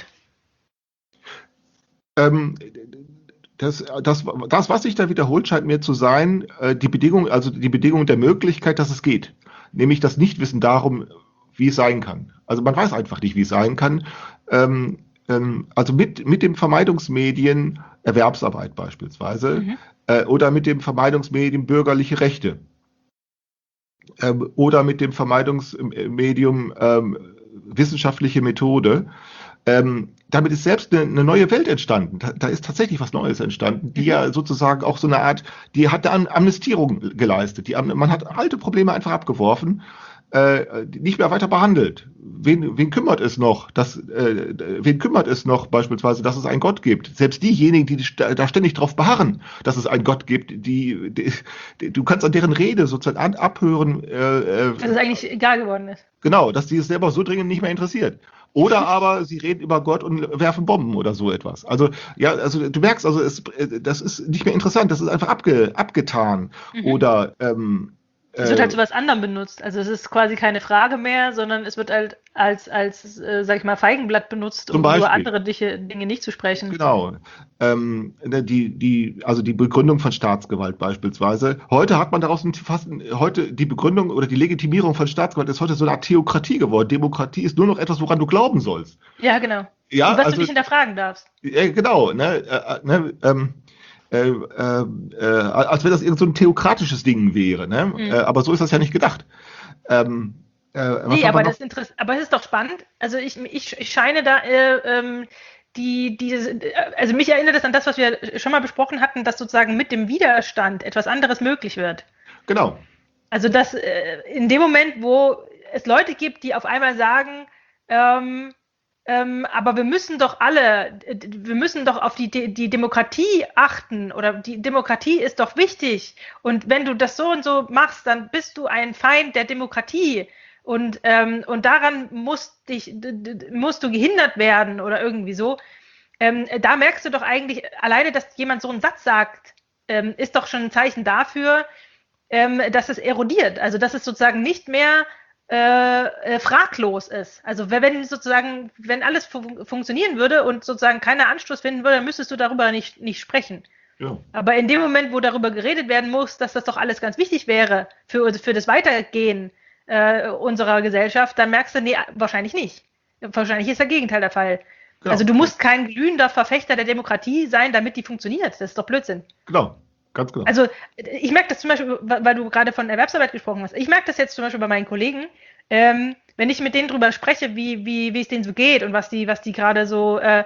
Ähm, das, das, das, was sich da wiederholt, scheint mir zu sein, äh, die Bedingung, also die Bedingung der Möglichkeit, dass es geht. Nämlich das Nichtwissen darum, wie es sein kann. Also man weiß einfach nicht, wie es sein kann. Ähm, ähm, also mit, mit dem Vermeidungsmedien Erwerbsarbeit beispielsweise mhm. äh, oder mit dem Vermeidungsmedium bürgerliche Rechte ähm, oder mit dem Vermeidungsmedium ähm, wissenschaftliche Methode. Ähm, damit ist selbst eine, eine neue Welt entstanden. Da, da ist tatsächlich was Neues entstanden, die mhm. ja sozusagen auch so eine Art, die hat eine Amnestierung geleistet. Die, man hat alte Probleme einfach abgeworfen, Äh, nicht mehr weiter behandelt. Wen, wen kümmert es noch, dass, äh, wen kümmert es noch beispielsweise, dass es einen Gott gibt? Selbst diejenigen, die da ständig drauf beharren, dass es einen Gott gibt, die, die, die du kannst an deren Rede sozusagen an, abhören. Äh, dass es eigentlich egal geworden ist. Genau, dass die es selber so dringend nicht mehr interessiert. Oder aber sie reden über Gott und werfen Bomben oder so etwas. Also ja, also du merkst, also es, das ist nicht mehr interessant, das ist einfach abge, abgetan. Mhm. Oder ähm, es wird halt zu was anderem benutzt. Also es ist quasi keine Frage mehr, sondern es wird halt als, als äh, sag ich mal, Feigenblatt benutzt, um über andere Dinge nicht zu sprechen. Genau. Ähm, die, die, also die Begründung von Staatsgewalt beispielsweise. Heute hat man daraus fast, heute die Begründung oder die Legitimierung von Staatsgewalt ist heute so eine Art Theokratie geworden. Demokratie ist nur noch etwas, woran du glauben sollst. Ja, genau. Ja, und was also, du nicht hinterfragen darfst. Ja, genau. Ne, äh, ne, ähm, Äh, äh, äh, als wenn das irgend so ein theokratisches Ding wäre, ne? Mhm. Äh, aber so ist das ja nicht gedacht. Ähm, äh, nee, aber das, Interess- aber das ist doch spannend. Also ich, ich, ich scheine da, äh, ähm, die, dieses, also mich erinnert das an das, was wir schon mal besprochen hatten, dass sozusagen mit dem Widerstand etwas anderes möglich wird. Genau. Also dass äh, in dem Moment, wo es Leute gibt, die auf einmal sagen, ähm, Ähm, aber wir müssen doch alle, wir müssen doch auf die, die Demokratie achten oder die Demokratie ist doch wichtig und wenn du das so und so machst, dann bist du ein Feind der Demokratie und, ähm, und daran musst, dich, musst du gehindert werden oder irgendwie so. Ähm, da merkst du doch eigentlich, alleine, dass jemand so einen Satz sagt, ähm, ist doch schon ein Zeichen dafür, ähm, dass es erodiert, also dass es sozusagen nicht mehr Äh, äh, fraglos ist. Also wenn sozusagen, wenn alles fu- funktionieren würde und sozusagen keiner Anstoß finden würde, dann müsstest du darüber nicht, nicht sprechen. Ja. Aber in dem Moment, wo darüber geredet werden muss, dass das doch alles ganz wichtig wäre für, für das Weitergehen äh, unserer Gesellschaft, dann merkst du, nee, wahrscheinlich nicht. Wahrscheinlich ist das Gegenteil der Fall. Genau. Also du musst kein glühender Verfechter der Demokratie sein, damit die funktioniert. Das ist doch Blödsinn. Genau. Ganz genau. Also ich merke das zum Beispiel, weil du gerade von Erwerbsarbeit gesprochen hast, ich merke das jetzt zum Beispiel bei meinen Kollegen, ähm, wenn ich mit denen drüber spreche, wie, wie, wie es denen so geht und was die, was die gerade so, äh,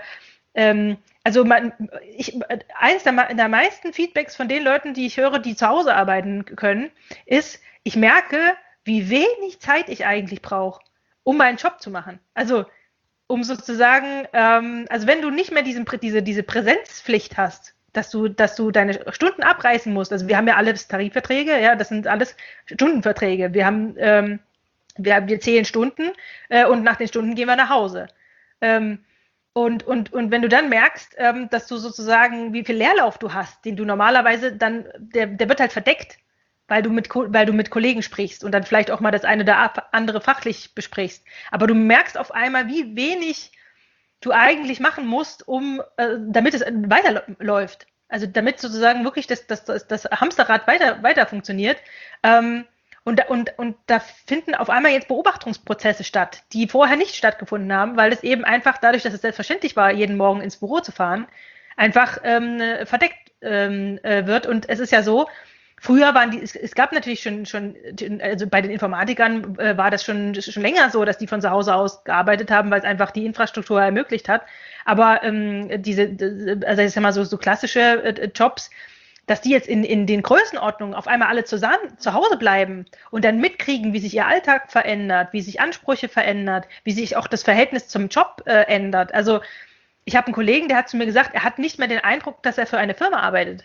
ähm, also man, ich, eines der, der meisten Feedbacks von den Leuten, die ich höre, die zu Hause arbeiten können, ist, ich merke, wie wenig Zeit ich eigentlich brauche, um meinen Job zu machen. Also um sozusagen, ähm, also wenn du nicht mehr diesen, diese, diese Präsenzpflicht hast, dass du, dass du deine Stunden abreißen musst. Also wir haben ja alles Tarifverträge, ja, das sind alles Stundenverträge. Wir haben, ähm, wir, haben wir zählen Stunden äh, und nach den Stunden gehen wir nach Hause. Ähm, und, und, und wenn du dann merkst, ähm, dass du sozusagen, wie viel Leerlauf du hast, den du normalerweise dann, der, der wird halt verdeckt, weil du mit, weil du mit Kollegen sprichst und dann vielleicht auch mal das eine oder andere fachlich besprichst. Aber du merkst auf einmal, wie wenig du eigentlich machen musst, um, äh, damit es weiterläuft. Also damit sozusagen wirklich das, das, das, das Hamsterrad weiter, weiter funktioniert. Ähm, und, und, und da finden auf einmal jetzt Beobachtungsprozesse statt, die vorher nicht stattgefunden haben, weil es eben einfach dadurch, dass es selbstverständlich war, jeden Morgen ins Büro zu fahren, einfach ähm, verdeckt ähm, äh, wird. Und es ist ja so, früher waren die, es, es gab natürlich schon, schon, also bei den Informatikern äh, war das schon, schon länger so, dass die von zu Hause aus gearbeitet haben, weil es einfach die Infrastruktur ermöglicht hat. Aber ähm, diese, also ich sag mal so, so klassische äh, Jobs, dass die jetzt in, in den Größenordnungen auf einmal alle zusammen zu Hause bleiben und dann mitkriegen, wie sich ihr Alltag verändert, wie sich Ansprüche verändert, wie sich auch das Verhältnis zum Job äh, ändert. Also ich habe einen Kollegen, der hat zu mir gesagt, er hat nicht mehr den Eindruck, dass er für eine Firma arbeitet.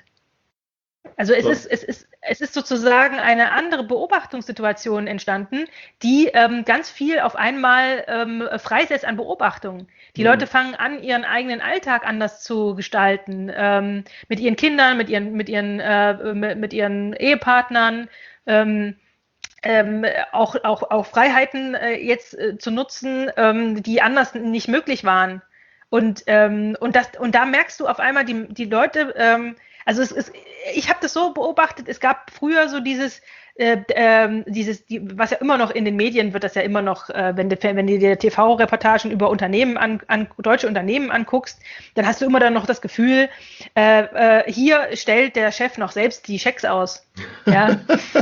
Also es, so. ist, es, ist, es ist sozusagen eine andere Beobachtungssituation entstanden, die ähm, ganz viel auf einmal ähm, freisetzt an Beobachtungen. Die mhm. Leute fangen an, ihren eigenen Alltag anders zu gestalten, ähm, mit ihren Kindern, mit ihren, mit ihren, äh, mit, mit ihren Ehepartnern, ähm, ähm, auch, auch, auch Freiheiten äh, jetzt äh, zu nutzen, ähm, die anders nicht möglich waren. Und, ähm, und, das, und da merkst du auf einmal, die, die Leute, ähm, also es ist, ich habe das so beobachtet, es gab früher so dieses, äh, äh, dieses, die, was ja immer noch in den Medien wird, das ja immer noch, äh, wenn, du, wenn du dir T V-Reportagen über Unternehmen an, an deutsche Unternehmen anguckst, dann hast du immer dann noch das Gefühl, äh, äh, hier stellt der Chef noch selbst die Schecks aus. Ja.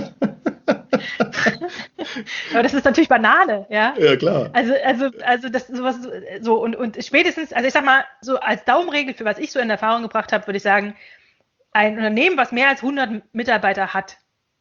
Aber das ist natürlich Banane, ja. Ja, klar. Also, also, also das sowas so und, und spätestens, also ich sag mal, so als Daumenregel für was ich so in Erfahrung gebracht habe, würde ich sagen, ein Unternehmen, was mehr als hundert Mitarbeiter hat,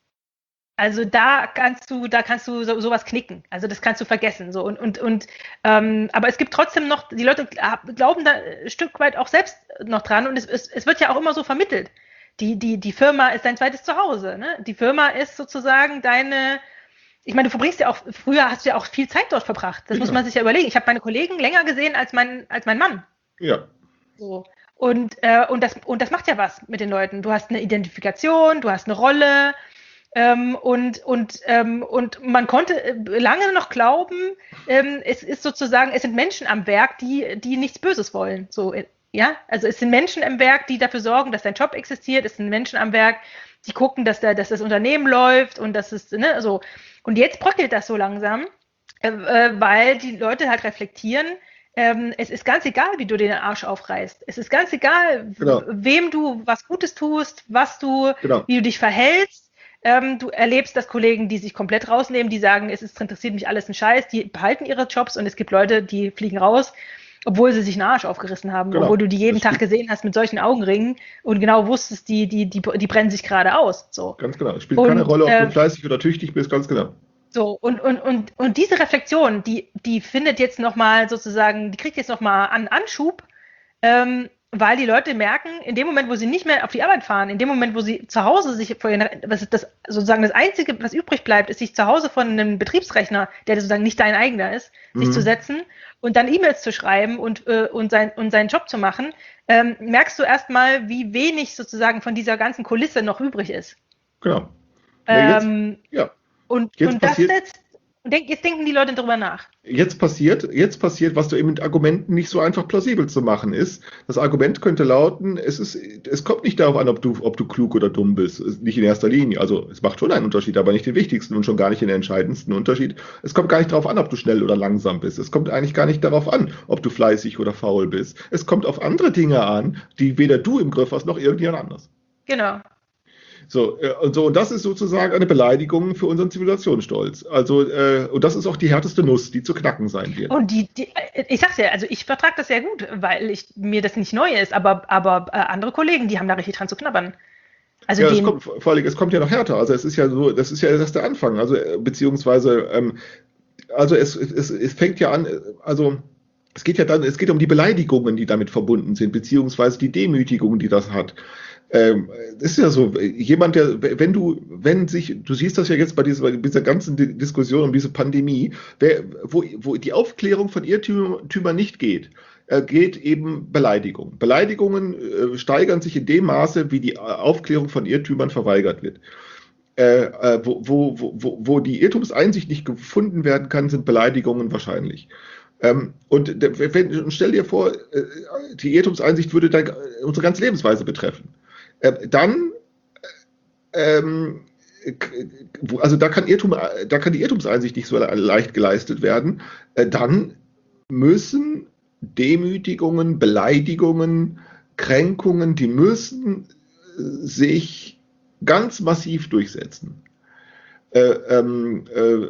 also da kannst du, da kannst du so, sowas knicken. Also das kannst du vergessen. So und und und. Ähm, aber es gibt trotzdem noch, die Leute glauben da ein Stück weit auch selbst noch dran und es, es, es wird ja auch immer so vermittelt. Die die die Firma ist dein zweites Zuhause. Ne? Die Firma ist sozusagen deine. Ich meine, du verbringst ja auch, früher hast du ja auch viel Zeit dort verbracht. Das ja. muss man sich ja überlegen. Ich habe meine Kollegen länger gesehen als mein als mein Mann. Ja. So. Und, äh, und, das, und das macht ja was mit den Leuten. Du hast eine Identifikation, du hast eine Rolle ähm, und, und, ähm, und man konnte lange noch glauben, ähm, es ist sozusagen, es sind Menschen am Werk, die, die nichts Böses wollen. So, ja? Also es sind Menschen am Werk, die dafür sorgen, dass dein Job existiert. Es sind Menschen am Werk, die gucken, dass, der, dass das Unternehmen läuft und dass es, ne, so. Und jetzt bröckelt das so langsam, äh, weil die Leute halt reflektieren, Ähm, es ist ganz egal, wie du den Arsch aufreißt. Es ist ganz egal, genau. wem du was Gutes tust, was du, genau. wie du dich verhältst. Ähm, du erlebst, dass Kollegen, die sich komplett rausnehmen, die sagen, es ist, interessiert mich alles ein Scheiß, die behalten ihre Jobs und es gibt Leute, die fliegen raus, obwohl sie sich einen Arsch aufgerissen haben, genau. obwohl du die jeden das Tag gesehen hast mit solchen Augenringen und genau wusstest, die, die, die, die brennen sich gerade aus. So. Ganz genau. Es spielt und, keine Rolle, ob äh, du fleißig oder tüchtig bist, ganz genau. So, und, und, und, und diese Reflexion, die, die findet jetzt nochmal sozusagen, die kriegt jetzt nochmal an Anschub, ähm, weil die Leute merken, in dem Moment, wo sie nicht mehr auf die Arbeit fahren, in dem Moment, wo sie zu Hause sich vor ihren, was ist das, sozusagen das Einzige, was übrig bleibt, ist sich zu Hause von einem Betriebsrechner, der sozusagen nicht dein eigener ist, mhm. sich zu setzen und dann E-Mails zu schreiben und, äh, und, sein, und seinen Job zu machen, ähm, merkst du erstmal, wie wenig sozusagen von dieser ganzen Kulisse noch übrig ist. Genau. Ja, ähm, jetzt, ja. Und, jetzt und das passiert, setzt, denk, jetzt denken die Leute darüber nach. Jetzt passiert, jetzt passiert, was du eben mit Argumenten nicht so einfach plausibel zu machen ist. Das Argument könnte lauten, es ist, es kommt nicht darauf an, ob du, ob du klug oder dumm bist. Nicht in erster Linie. Also, es macht schon einen Unterschied, aber nicht den wichtigsten und schon gar nicht den entscheidendsten Unterschied. Es kommt gar nicht darauf an, ob du schnell oder langsam bist. Es kommt eigentlich gar nicht darauf an, ob du fleißig oder faul bist. Es kommt auf andere Dinge an, die weder du im Griff hast, noch irgendjemand anders. Genau. So, äh, und so, und das ist sozusagen eine Beleidigung für unseren Zivilisationsstolz. Also, äh, und das ist auch die härteste Nuss, die zu knacken sein wird. Und die, die ich sag's ja, also ich vertrage das sehr gut, weil ich, mir das nicht neu ist, aber, aber äh, andere Kollegen, die haben da richtig dran zu knabbern. Also Ja, es den, kommt, vor allem, es kommt ja noch härter. Also es ist ja so, das ist ja erst der Anfang. Also, äh, beziehungsweise, ähm, also es, es, es fängt ja an, äh, also es geht ja dann, es geht um die Beleidigungen, die damit verbunden sind, beziehungsweise die Demütigung, die das hat. Ähm, das ist ja so, jemand, der, wenn du, wenn sich, du siehst das ja jetzt bei dieser, bei dieser ganzen Di- Diskussion um diese Pandemie, wer, wo, wo die Aufklärung von Irrtümern nicht geht, äh, geht eben Beleidigung. Beleidigungen äh, steigern sich in dem Maße, wie die Aufklärung von Irrtümern verweigert wird. Äh, äh, wo, wo, wo, wo die Irrtumseinsicht nicht gefunden werden kann, sind Beleidigungen wahrscheinlich. Ähm, und der- wenn, stell dir vor, äh, die Irrtumseinsicht würde dann unsere ganze Lebensweise betreffen. Äh, dann, ähm, k- wo- also da kann Irrtum, da kann die Irrtumseinsicht nicht so le- leicht geleistet werden. Äh, dann müssen Demütigungen, Beleidigungen, Kränkungen, die müssen äh, sich ganz massiv durchsetzen. Äh, ähm,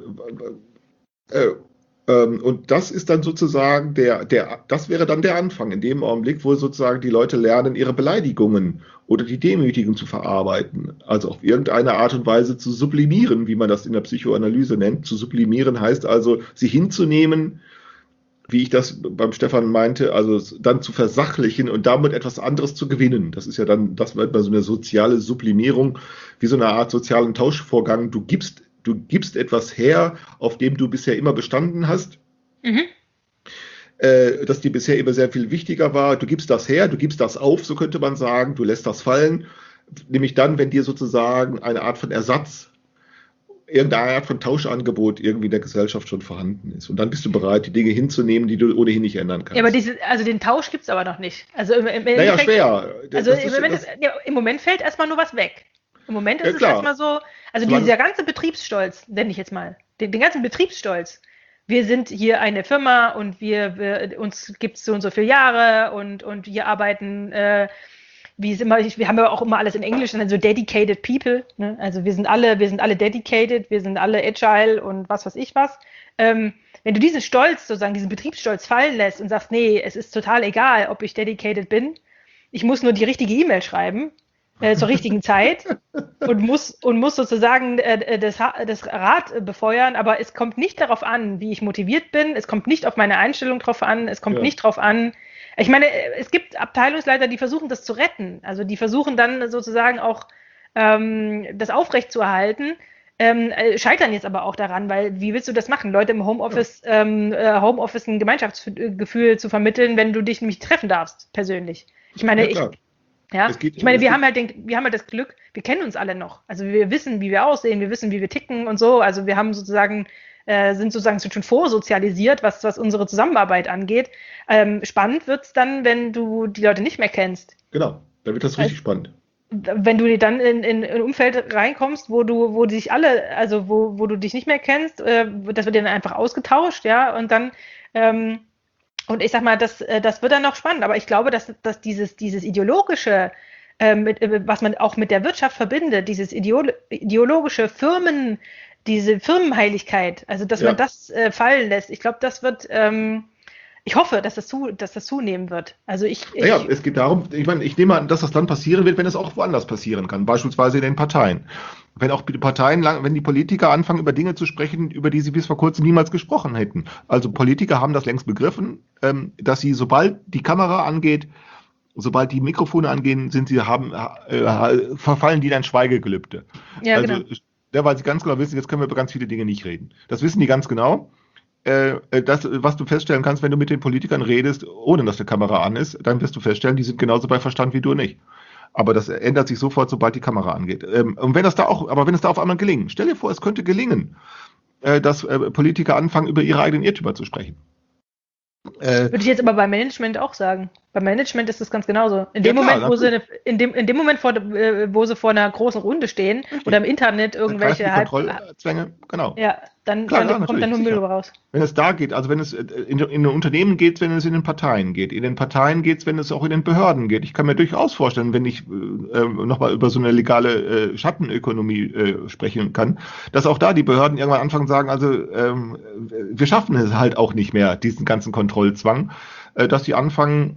äh, äh, ähm, und das ist dann sozusagen der, der, das wäre dann der Anfang, in dem Augenblick, wo sozusagen die Leute lernen, ihre Beleidigungen oder die Demütigung zu verarbeiten. Also auf irgendeine Art und Weise zu sublimieren, wie man das in der Psychoanalyse nennt. Zu sublimieren heißt also, sie hinzunehmen, wie ich das beim Stefan meinte, also dann zu versachlichen und damit etwas anderes zu gewinnen. Das ist ja dann, das nennt man so eine soziale Sublimierung, wie so eine Art sozialen Tauschvorgang. Du gibst, du gibst etwas her, auf dem du bisher immer bestanden hast, mhm. äh, das dir bisher immer sehr viel wichtiger war. Du gibst das her, du gibst das auf, so könnte man sagen, du lässt das fallen, nämlich dann, wenn dir sozusagen eine Art von Ersatz, irgendeine Art von Tauschangebot irgendwie in der Gesellschaft schon vorhanden ist. Und dann bist du bereit, die Dinge hinzunehmen, die du ohnehin nicht ändern kannst. Ja, aber diese, also den Tausch gibt's aber noch nicht. Also im, im naja, Endeffekt- schwer. Also Das im ist- Moment, das- ist, ja, im Moment fällt erstmal nur was weg. Im Moment ist Ja, es klar. erstmal so, also Solange- dieser ganze Betriebsstolz, nenne ich jetzt mal, den, den ganzen Betriebsstolz. Wir sind hier eine Firma und wir, wir uns gibt's so und so viele Jahre und, und wir arbeiten, äh, wie es immer, wir haben ja auch immer alles in Englisch, also dedicated people, ne? Also wir sind alle, wir sind alle dedicated, wir sind alle agile und was weiß ich was. Ähm, wenn du diesen Stolz, sozusagen diesen Betriebsstolz fallen lässt und sagst, nee, es ist total egal, ob ich dedicated bin, ich muss nur die richtige E-Mail schreiben, äh, zur richtigen Zeit und muss, und muss sozusagen äh, das, Ha- das Rad äh, befeuern, aber es kommt nicht darauf an, wie ich motiviert bin, es kommt nicht auf meine Einstellung drauf an, es kommt Ja. nicht drauf an. Ich meine, äh, es gibt Abteilungsleiter, die versuchen, das zu retten. Also die versuchen dann sozusagen auch ähm, das aufrechtzuerhalten, ähm, äh, scheitern jetzt aber auch daran, weil wie willst du das machen, Leute im Homeoffice, ähm, äh, Homeoffice ein Gemeinschaftsgefühl zu vermitteln, wenn du dich nämlich treffen darfst, persönlich. Ich meine, Ja, ich, klar. ja, Es geht- ich meine, es wir geht- haben halt den, wir haben halt das Glück, wir kennen uns alle noch. Also wir wissen, wie wir aussehen, wir wissen, wie wir ticken und so. Also wir haben sozusagen, äh, sind sozusagen schon vorsozialisiert, was, was unsere Zusammenarbeit angeht. Ähm, spannend wird's dann, wenn du die Leute nicht mehr kennst. Genau, da wird das richtig spannend. Wenn du dann in, in, in ein Umfeld reinkommst, wo du, wo dich alle, also wo, wo du dich nicht mehr kennst, äh, das wird dann einfach ausgetauscht, ja, und dann, ähm, und ich sag mal, das, äh, das wird dann noch spannend, aber ich glaube, dass, dass dieses, dieses ideologische, äh, mit, äh, was man auch mit der Wirtschaft verbindet, dieses ideolo ideologische Firmen, diese Firmenheiligkeit, also dass Ja. man das äh, fallen lässt, ich glaube, das wird, ähm, ich hoffe, dass das, zu, dass das zunehmen wird. Also ich, ich Naja, es geht darum, ich meine, ich nehme an, dass das dann passieren wird, wenn es auch woanders passieren kann, beispielsweise in den Parteien. Wenn auch die Parteien, lang- wenn die Politiker anfangen, über Dinge zu sprechen, über die sie bis vor kurzem niemals gesprochen hätten. Also Politiker haben das längst begriffen, ähm, dass sie, sobald die Kamera angeht, sobald die Mikrofone angehen, sind sie, haben, äh, verfallen die in ein Schweigegelübde. ja, also, genau. ja, weil sie ganz genau wissen, jetzt können wir über ganz viele Dinge nicht reden. Das wissen die ganz genau. Äh, das, was du feststellen kannst, wenn du mit den Politikern redest, ohne dass die Kamera an ist, dann wirst du feststellen, die sind genauso bei Verstand wie du nicht. Aber das ändert sich sofort, sobald die Kamera angeht. Ähm, und wenn das da auch, aber wenn es da auf einmal gelingt, stell dir vor, es könnte gelingen, äh, dass äh, Politiker anfangen, über ihre eigenen Irrtümer zu sprechen. Äh, Würde ich jetzt aber beim Management auch sagen. Beim Management ist es ganz genauso. In Ja, dem klar, Moment, wo sie, natürlich. eine, in dem, in dem Moment, vor, äh, wo sie vor einer großen Runde stehen Richtig. oder im Internet Dann greifen irgendwelche die halb, Kontrollzwänge, genau. ja, dann, Klar, dann ja, kommt natürlich, dann nur Müll sicher. raus. Wenn es da geht, also wenn es äh, in, in den Unternehmen geht, wenn es in den Parteien geht. In den Parteien geht es, wenn es auch in den Behörden geht. Ich kann mir durchaus vorstellen, wenn ich äh, nochmal über so eine legale äh, Schattenökonomie äh, sprechen kann, dass auch da die Behörden irgendwann anfangen zu sagen, also ähm, wir schaffen es halt auch nicht mehr, diesen ganzen Kontrollzwang, äh, dass die anfangen,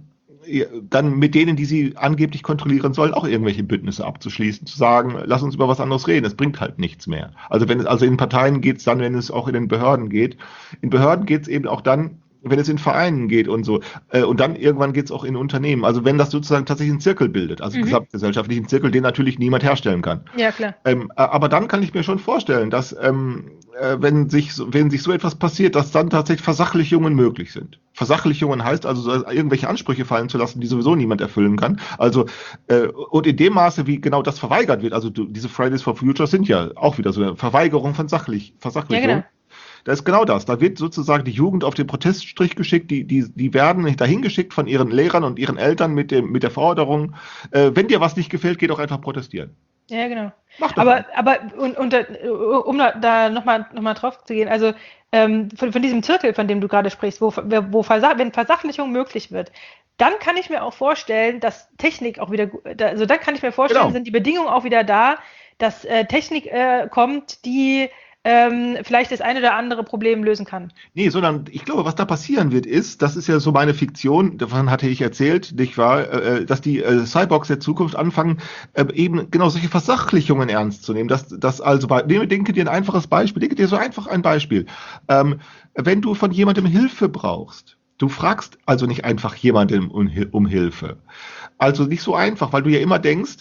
dann mit denen, die sie angeblich kontrollieren sollen, auch irgendwelche Bündnisse abzuschließen, zu sagen, lass uns über was anderes reden, es bringt halt nichts mehr. Also wenn es, also in Parteien geht es dann, wenn es auch in den Behörden geht. In Behörden geht es eben auch dann, wenn es in Vereinen geht und so. Äh, Und dann irgendwann geht es auch in Unternehmen. Also wenn das sozusagen tatsächlich einen Zirkel bildet, also einen Mhm. gesamtgesellschaftlichen Zirkel, den natürlich niemand herstellen kann. Ja, klar. Ähm, äh, aber dann kann ich mir schon vorstellen, dass ähm, äh, wenn sich, so- wenn sich so etwas passiert, dass dann tatsächlich Versachlichungen möglich sind. Versachlichungen heißt also, so irgendwelche Ansprüche fallen zu lassen, die sowieso niemand erfüllen kann. Also äh, und in dem Maße, wie genau das verweigert wird, also du, diese Fridays for Future sind ja auch wieder so eine Verweigerung von Sachlich, Versachlichung. Ja, genau. Das ist genau das. Da wird sozusagen die Jugend auf den Proteststrich geschickt, die, die, die werden dahin geschickt von ihren Lehrern und ihren Eltern mit, dem, mit der Forderung, äh, wenn dir was nicht gefällt, geh doch einfach protestieren. Ja, genau. Mach doch Aber, einfach. aber und, und, da- um da, da nochmal noch mal drauf zu gehen, also ähm, von, von diesem Zirkel, von dem du gerade sprichst, wo, wo Versach, wenn Versachlichung möglich wird, dann kann ich mir auch vorstellen, dass Technik auch wieder, gu- da- also dann kann ich mir vorstellen, Genau. sind die Bedingungen auch wieder da, dass äh, Technik äh, kommt, die ähm, vielleicht das eine oder andere Problem lösen kann. Nee, sondern ich glaube, was da passieren wird, ist, das ist ja so meine Fiktion, davon hatte ich erzählt, nicht wahr, äh, dass die äh, Cyborgs der Zukunft anfangen, äh, eben genau solche Versachlichungen ernst zu nehmen. Dass, dass also bei, nehme, denke dir ein einfaches Beispiel, denke dir so einfach ein Beispiel. Ähm, wenn du von jemandem Hilfe brauchst, du fragst also nicht einfach jemandem um, Hil- um Hilfe. Also nicht so einfach, weil du ja immer denkst,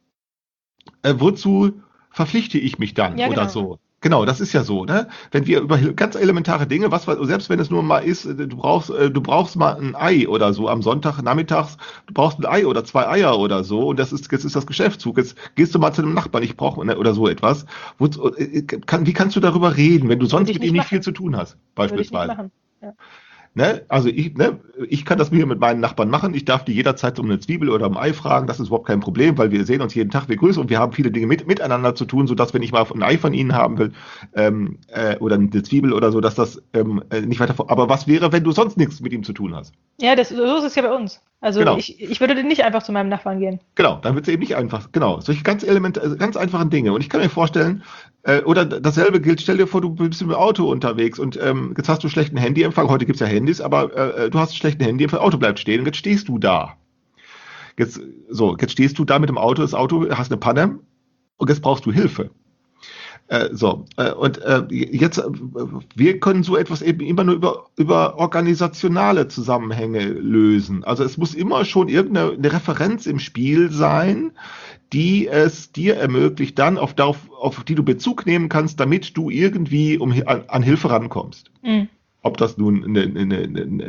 äh, wozu verpflichte ich mich dann Ja, oder genau. so. Genau, das ist ja so, ne? Wenn wir über hil- ganz elementare Dinge, was wir- selbst wenn es nur mal ist, äh, du brauchst, äh, du brauchst mal ein Ei oder so am Sonntag nachmittags, du brauchst ein Ei oder zwei Eier oder so und das ist jetzt ist das Geschäftszug. Jetzt gehst du mal zu einem Nachbarn, ich brauche ne, oder so etwas. Wozu, äh, kann, wie kannst du darüber reden, wenn du sonst ich mit nicht ihm nicht machen. viel zu tun hast, Würde ich nicht beispielsweise? machen. Ja. Ne? Also ich, ne, ich kann das mir mit meinen Nachbarn machen. Ich darf die jederzeit um eine Zwiebel oder um ein Ei fragen. Das ist überhaupt kein Problem, weil wir sehen uns jeden Tag, wir grüßen und wir haben viele Dinge mit, miteinander zu tun, sodass, wenn ich mal ein Ei von ihnen haben will ähm, äh, oder eine Zwiebel oder so, dass das ähm, äh, nicht weiter vor. Aber was wäre, wenn du sonst nichts mit ihm zu tun hast? Ja, das, so ist es ja bei uns. Also Genau. ich, ich würde nicht einfach zu meinem Nachbarn gehen. Genau, dann wird es eben nicht einfach. Genau, solche ganz elementar, also ganz einfachen Dinge. Und ich kann mir vorstellen, äh, oder dasselbe gilt, stell dir vor, du bist im Auto unterwegs und ähm, jetzt hast du schlechten Handyempfang. Heute gibt es ja Handys, aber äh, du hast einen schlechten Handyempfang, Auto bleibt stehen und jetzt stehst du da. Jetzt, so, jetzt stehst du da mit dem Auto, das Auto, hast eine Panne und jetzt brauchst du Hilfe. Äh, so, äh, und äh, jetzt, äh, wir können so etwas eben immer nur über, über organisationale Zusammenhänge lösen. Also es muss immer schon irgendeine eine Referenz im Spiel sein, die es dir ermöglicht, dann auf, auf, auf die du Bezug nehmen kannst, damit du irgendwie um, an, an Hilfe rankommst. Mhm. Ob das nun eine, eine, eine,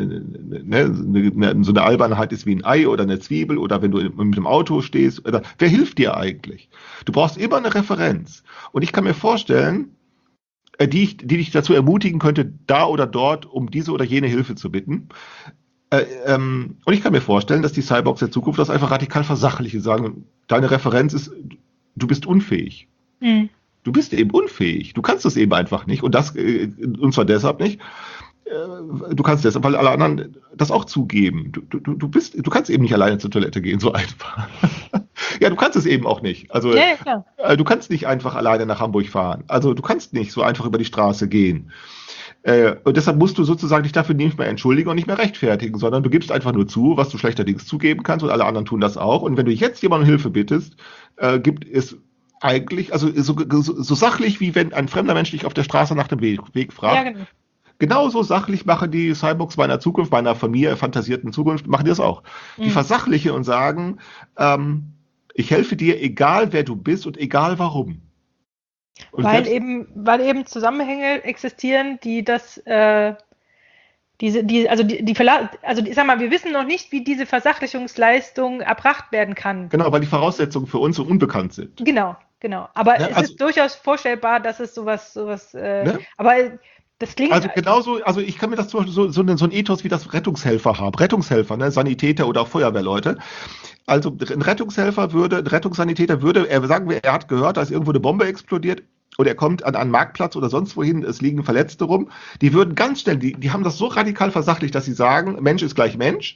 eine, eine, so eine Albernheit ist wie ein Ei oder eine Zwiebel oder wenn du mit dem Auto stehst. Oder, wer hilft dir eigentlich? Du brauchst immer eine Referenz. Und ich kann mir vorstellen, äh, die, ich, die dich dazu ermutigen könnte, da oder dort um diese oder jene Hilfe zu bitten. Äh, ähm, und ich kann mir vorstellen, dass die Cyborgs der Zukunft das einfach radikal versachlichen, sagen, deine Referenz ist, du bist unfähig. Mhm. Du bist eben unfähig. Du kannst das eben einfach nicht. Und das, äh, und zwar deshalb nicht. Äh, Du kannst deshalb, weil alle anderen das auch zugeben. Du, du, du bist, du kannst eben nicht alleine zur Toilette gehen, so einfach. Ja, du kannst es eben auch nicht. Also, Ja, ja, klar. äh, du kannst nicht einfach alleine nach Hamburg fahren. Also, du kannst nicht so einfach über die Straße gehen. Äh, und deshalb musst du sozusagen dich dafür nicht mehr entschuldigen und nicht mehr rechtfertigen, sondern du gibst einfach nur zu, was du schlechterdings zugeben kannst und alle anderen tun das auch. Und wenn du jetzt jemandem Hilfe bittest, äh, gibt es eigentlich, also so, so, so sachlich, wie wenn ein fremder Mensch dich auf der Straße nach dem Weg, Weg fragt, Ja, genau. genauso sachlich machen die Cyborgs meiner Zukunft, meiner von mir fantasierten Zukunft, machen die das auch. Die Mhm. versachlichen und sagen, ähm, ich helfe dir, egal wer du bist und egal warum. Und Weil selbst, eben, weil eben Zusammenhänge existieren, die das, äh, diese, die, also die, die Verla also ich sag mal, wir wissen noch nicht, wie diese Versachlichungsleistung erbracht werden kann. genau, weil die Voraussetzungen für uns so unbekannt sind. Genau, genau. Aber Ne, es also- ist durchaus vorstellbar, dass es sowas, sowas, äh, Ne? aber Das klingt. Also genauso, also ich kann mir das zum Beispiel so, so, ein- so ein Ethos wie das Rettungshelfer haben. Rettungshelfer, ne? Sanitäter oder auch Feuerwehrleute. Also ein Rettungshelfer würde, ein Rettungssanitäter würde, er sagen wir, er hat gehört, da ist irgendwo eine Bombe explodiert oder er kommt an einen Marktplatz oder sonst wohin, es liegen Verletzte rum. Die würden ganz schnell, die, die haben das so radikal versachlicht, dass sie sagen, Mensch ist gleich Mensch.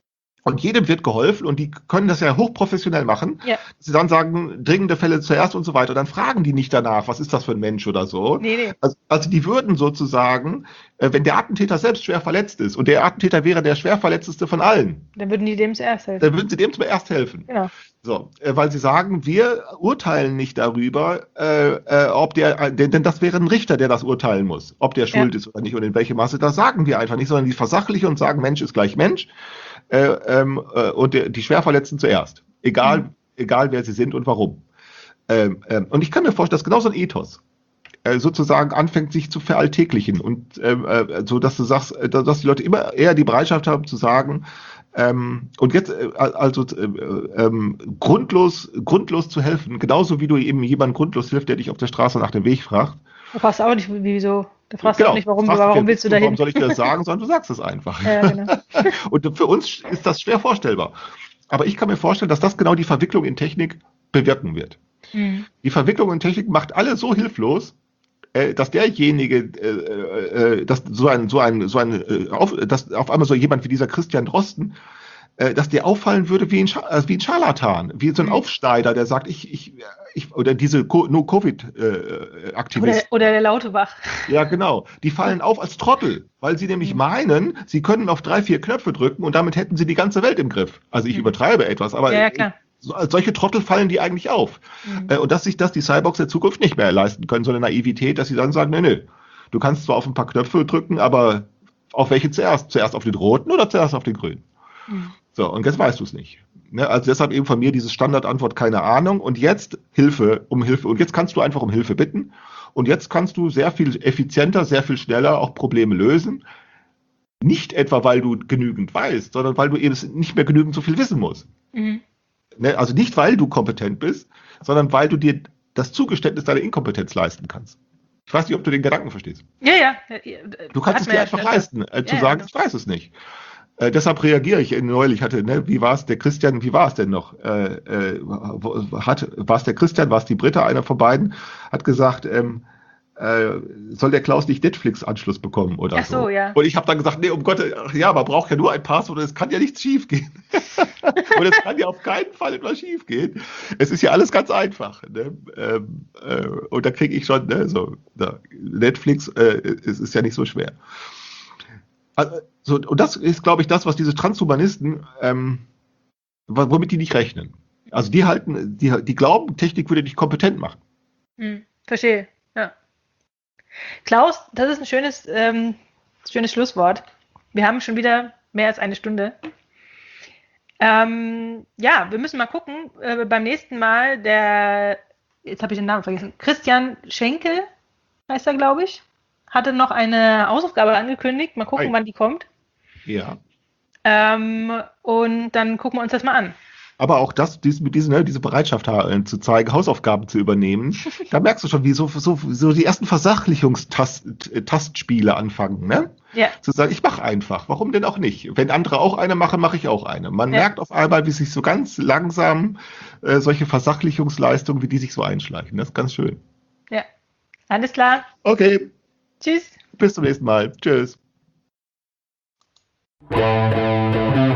Und jedem wird geholfen und die können das ja hochprofessionell machen. Ja. Sie dann sagen, dringende Fälle zuerst und so weiter. Dann fragen die nicht danach, was ist das für ein Mensch oder so. Nee, nee. Also, also die würden sozusagen, äh, wenn der Attentäter selbst schwer verletzt ist und der Attentäter wäre der schwer verletzteste von allen, Dann würden die dem zuerst helfen. dann würden sie dem zuerst helfen. Genau. So, äh, weil sie sagen, wir urteilen nicht darüber, äh, äh, ob der, äh, denn, denn das wäre ein Richter, der das urteilen muss, ob der schuld Ja. ist oder nicht und in welchem Maße. Das sagen wir einfach nicht, sondern die versachlichen und sagen, Mensch ist gleich Mensch. Äh, ähm, äh, und der, die Schwerverletzten zuerst. Egal, Mhm. egal wer sie sind und warum. Ähm, ähm, und ich kann mir vorstellen, dass genau so ein Ethos äh, sozusagen anfängt, sich zu veralltäglichen und ähm, äh, so, dass du sagst, äh, dass die Leute immer eher die Bereitschaft haben zu sagen, ähm, und jetzt äh, also äh, ähm, grundlos, grundlos zu helfen, genauso wie du eben jemandem grundlos hilfst, der dich auf der Straße nach dem Weg fragt. Du fragst auch nicht, wieso. Du fragst Genau. auch nicht, warum, Fragst warum dich, willst du Warum dahin? soll ich dir das sagen, sondern du sagst es einfach. Ja, genau. Und für uns ist das schwer vorstellbar. Aber ich kann mir vorstellen, dass das genau die Verwicklung in Technik bewirken wird. Mhm. Die Verwicklung in Technik macht alle so hilflos, äh, dass derjenige, äh, äh, dass so ein, so ein, so ein, äh, auf, dass auf einmal so jemand wie dieser Christian Drosten, äh, dass der auffallen würde wie ein, Scha äh, wie ein Scharlatan, wie so ein Mhm. Aufschneider, der sagt, ich, ich, ich oder diese Co Oder, No-Covid-Aktivisten. oder der Lautebach. Ja, genau. Die fallen auf als Trottel, weil sie nämlich Mhm. meinen, sie können auf drei, vier Knöpfe drücken und damit hätten sie die ganze Welt im Griff. Also ich Mhm. übertreibe etwas, aber Ja, ja, klar. so, als solche Trottel fallen die eigentlich auf. Mhm. Äh, und dass sich das die Cyborgs der Zukunft nicht mehr leisten können, so eine Naivität, dass sie dann sagen, nee, nee, du kannst zwar auf ein paar Knöpfe drücken, aber auf welche zuerst? Zuerst auf den roten oder zuerst auf den grünen? Mhm. So, und jetzt weißt du es nicht. Ne? Also deshalb eben von mir diese Standardantwort, keine Ahnung. Und jetzt Hilfe, um Hilfe. Und jetzt kannst du einfach um Hilfe bitten. Und jetzt kannst du sehr viel effizienter, sehr viel schneller auch Probleme lösen. Nicht etwa, weil du genügend weißt, sondern weil du eben nicht mehr genügend so viel wissen musst. Mhm. Ne? Also nicht, weil du kompetent bist, sondern weil du dir das Zugeständnis deiner Inkompetenz leisten kannst. Ich weiß nicht, ob du den Gedanken verstehst. Ja, ja. Du kannst Hat es man dir ja einfach schon öfter. leisten, äh, zu Ja, sagen, ja. ich weiß es nicht. Äh, deshalb reagiere ich. Neulich hatte, ne, wie war es, der Christian, wie war es denn noch? Äh, äh, wo- hat, war es der Christian, war es die Britta, einer von beiden, hat gesagt, ähm, äh, soll der Klaus nicht Netflix-Anschluss bekommen oder Ach so, ja. Und ich habe dann gesagt, nee, um Gott, ach ja, man braucht ja nur ein Passwort und es kann ja nichts schief gehen. Und es kann ja auf keinen Fall etwas schief gehen. Es ist ja alles ganz einfach. Ne? Ähm, äh, und da kriege ich schon, ne, so, da, Netflix, äh, es ist ja nicht so schwer. Also, so, und das ist, glaube ich, das, was diese Transhumanisten, ähm, womit die nicht rechnen. Also die halten, die, die glauben, Technik würde dich kompetent machen. Hm, verstehe, ja. Klaus, das ist ein schönes, ähm, schönes Schlusswort. Wir haben schon wieder mehr als eine Stunde. Ähm, ja, wir müssen mal gucken. Äh, beim nächsten Mal, der, jetzt habe ich den Namen vergessen, Christian Schenkel heißt er, glaube ich, hatte noch eine Hausaufgabe angekündigt. Mal gucken, Ei. wann die kommt. Ja. Ähm, und dann gucken wir uns das mal an. Aber auch das, dies, mit diesen, ne, diese Bereitschaft äh, zu zeigen, Hausaufgaben zu übernehmen, da merkst du schon, wie so, so, so die ersten Versachlichungstastspiele anfangen, ne? Ja, Zu sagen, ich mache einfach, warum denn auch nicht? Wenn andere auch eine machen, mache ich auch eine. Man Ja. merkt auf einmal, wie sich so ganz langsam äh, solche Versachlichungsleistungen, wie die sich so einschleichen. Das ist ganz schön. ja. Alles klar. Okay, Tschüss. bis zum nächsten Mal. Tschüss. Thank you.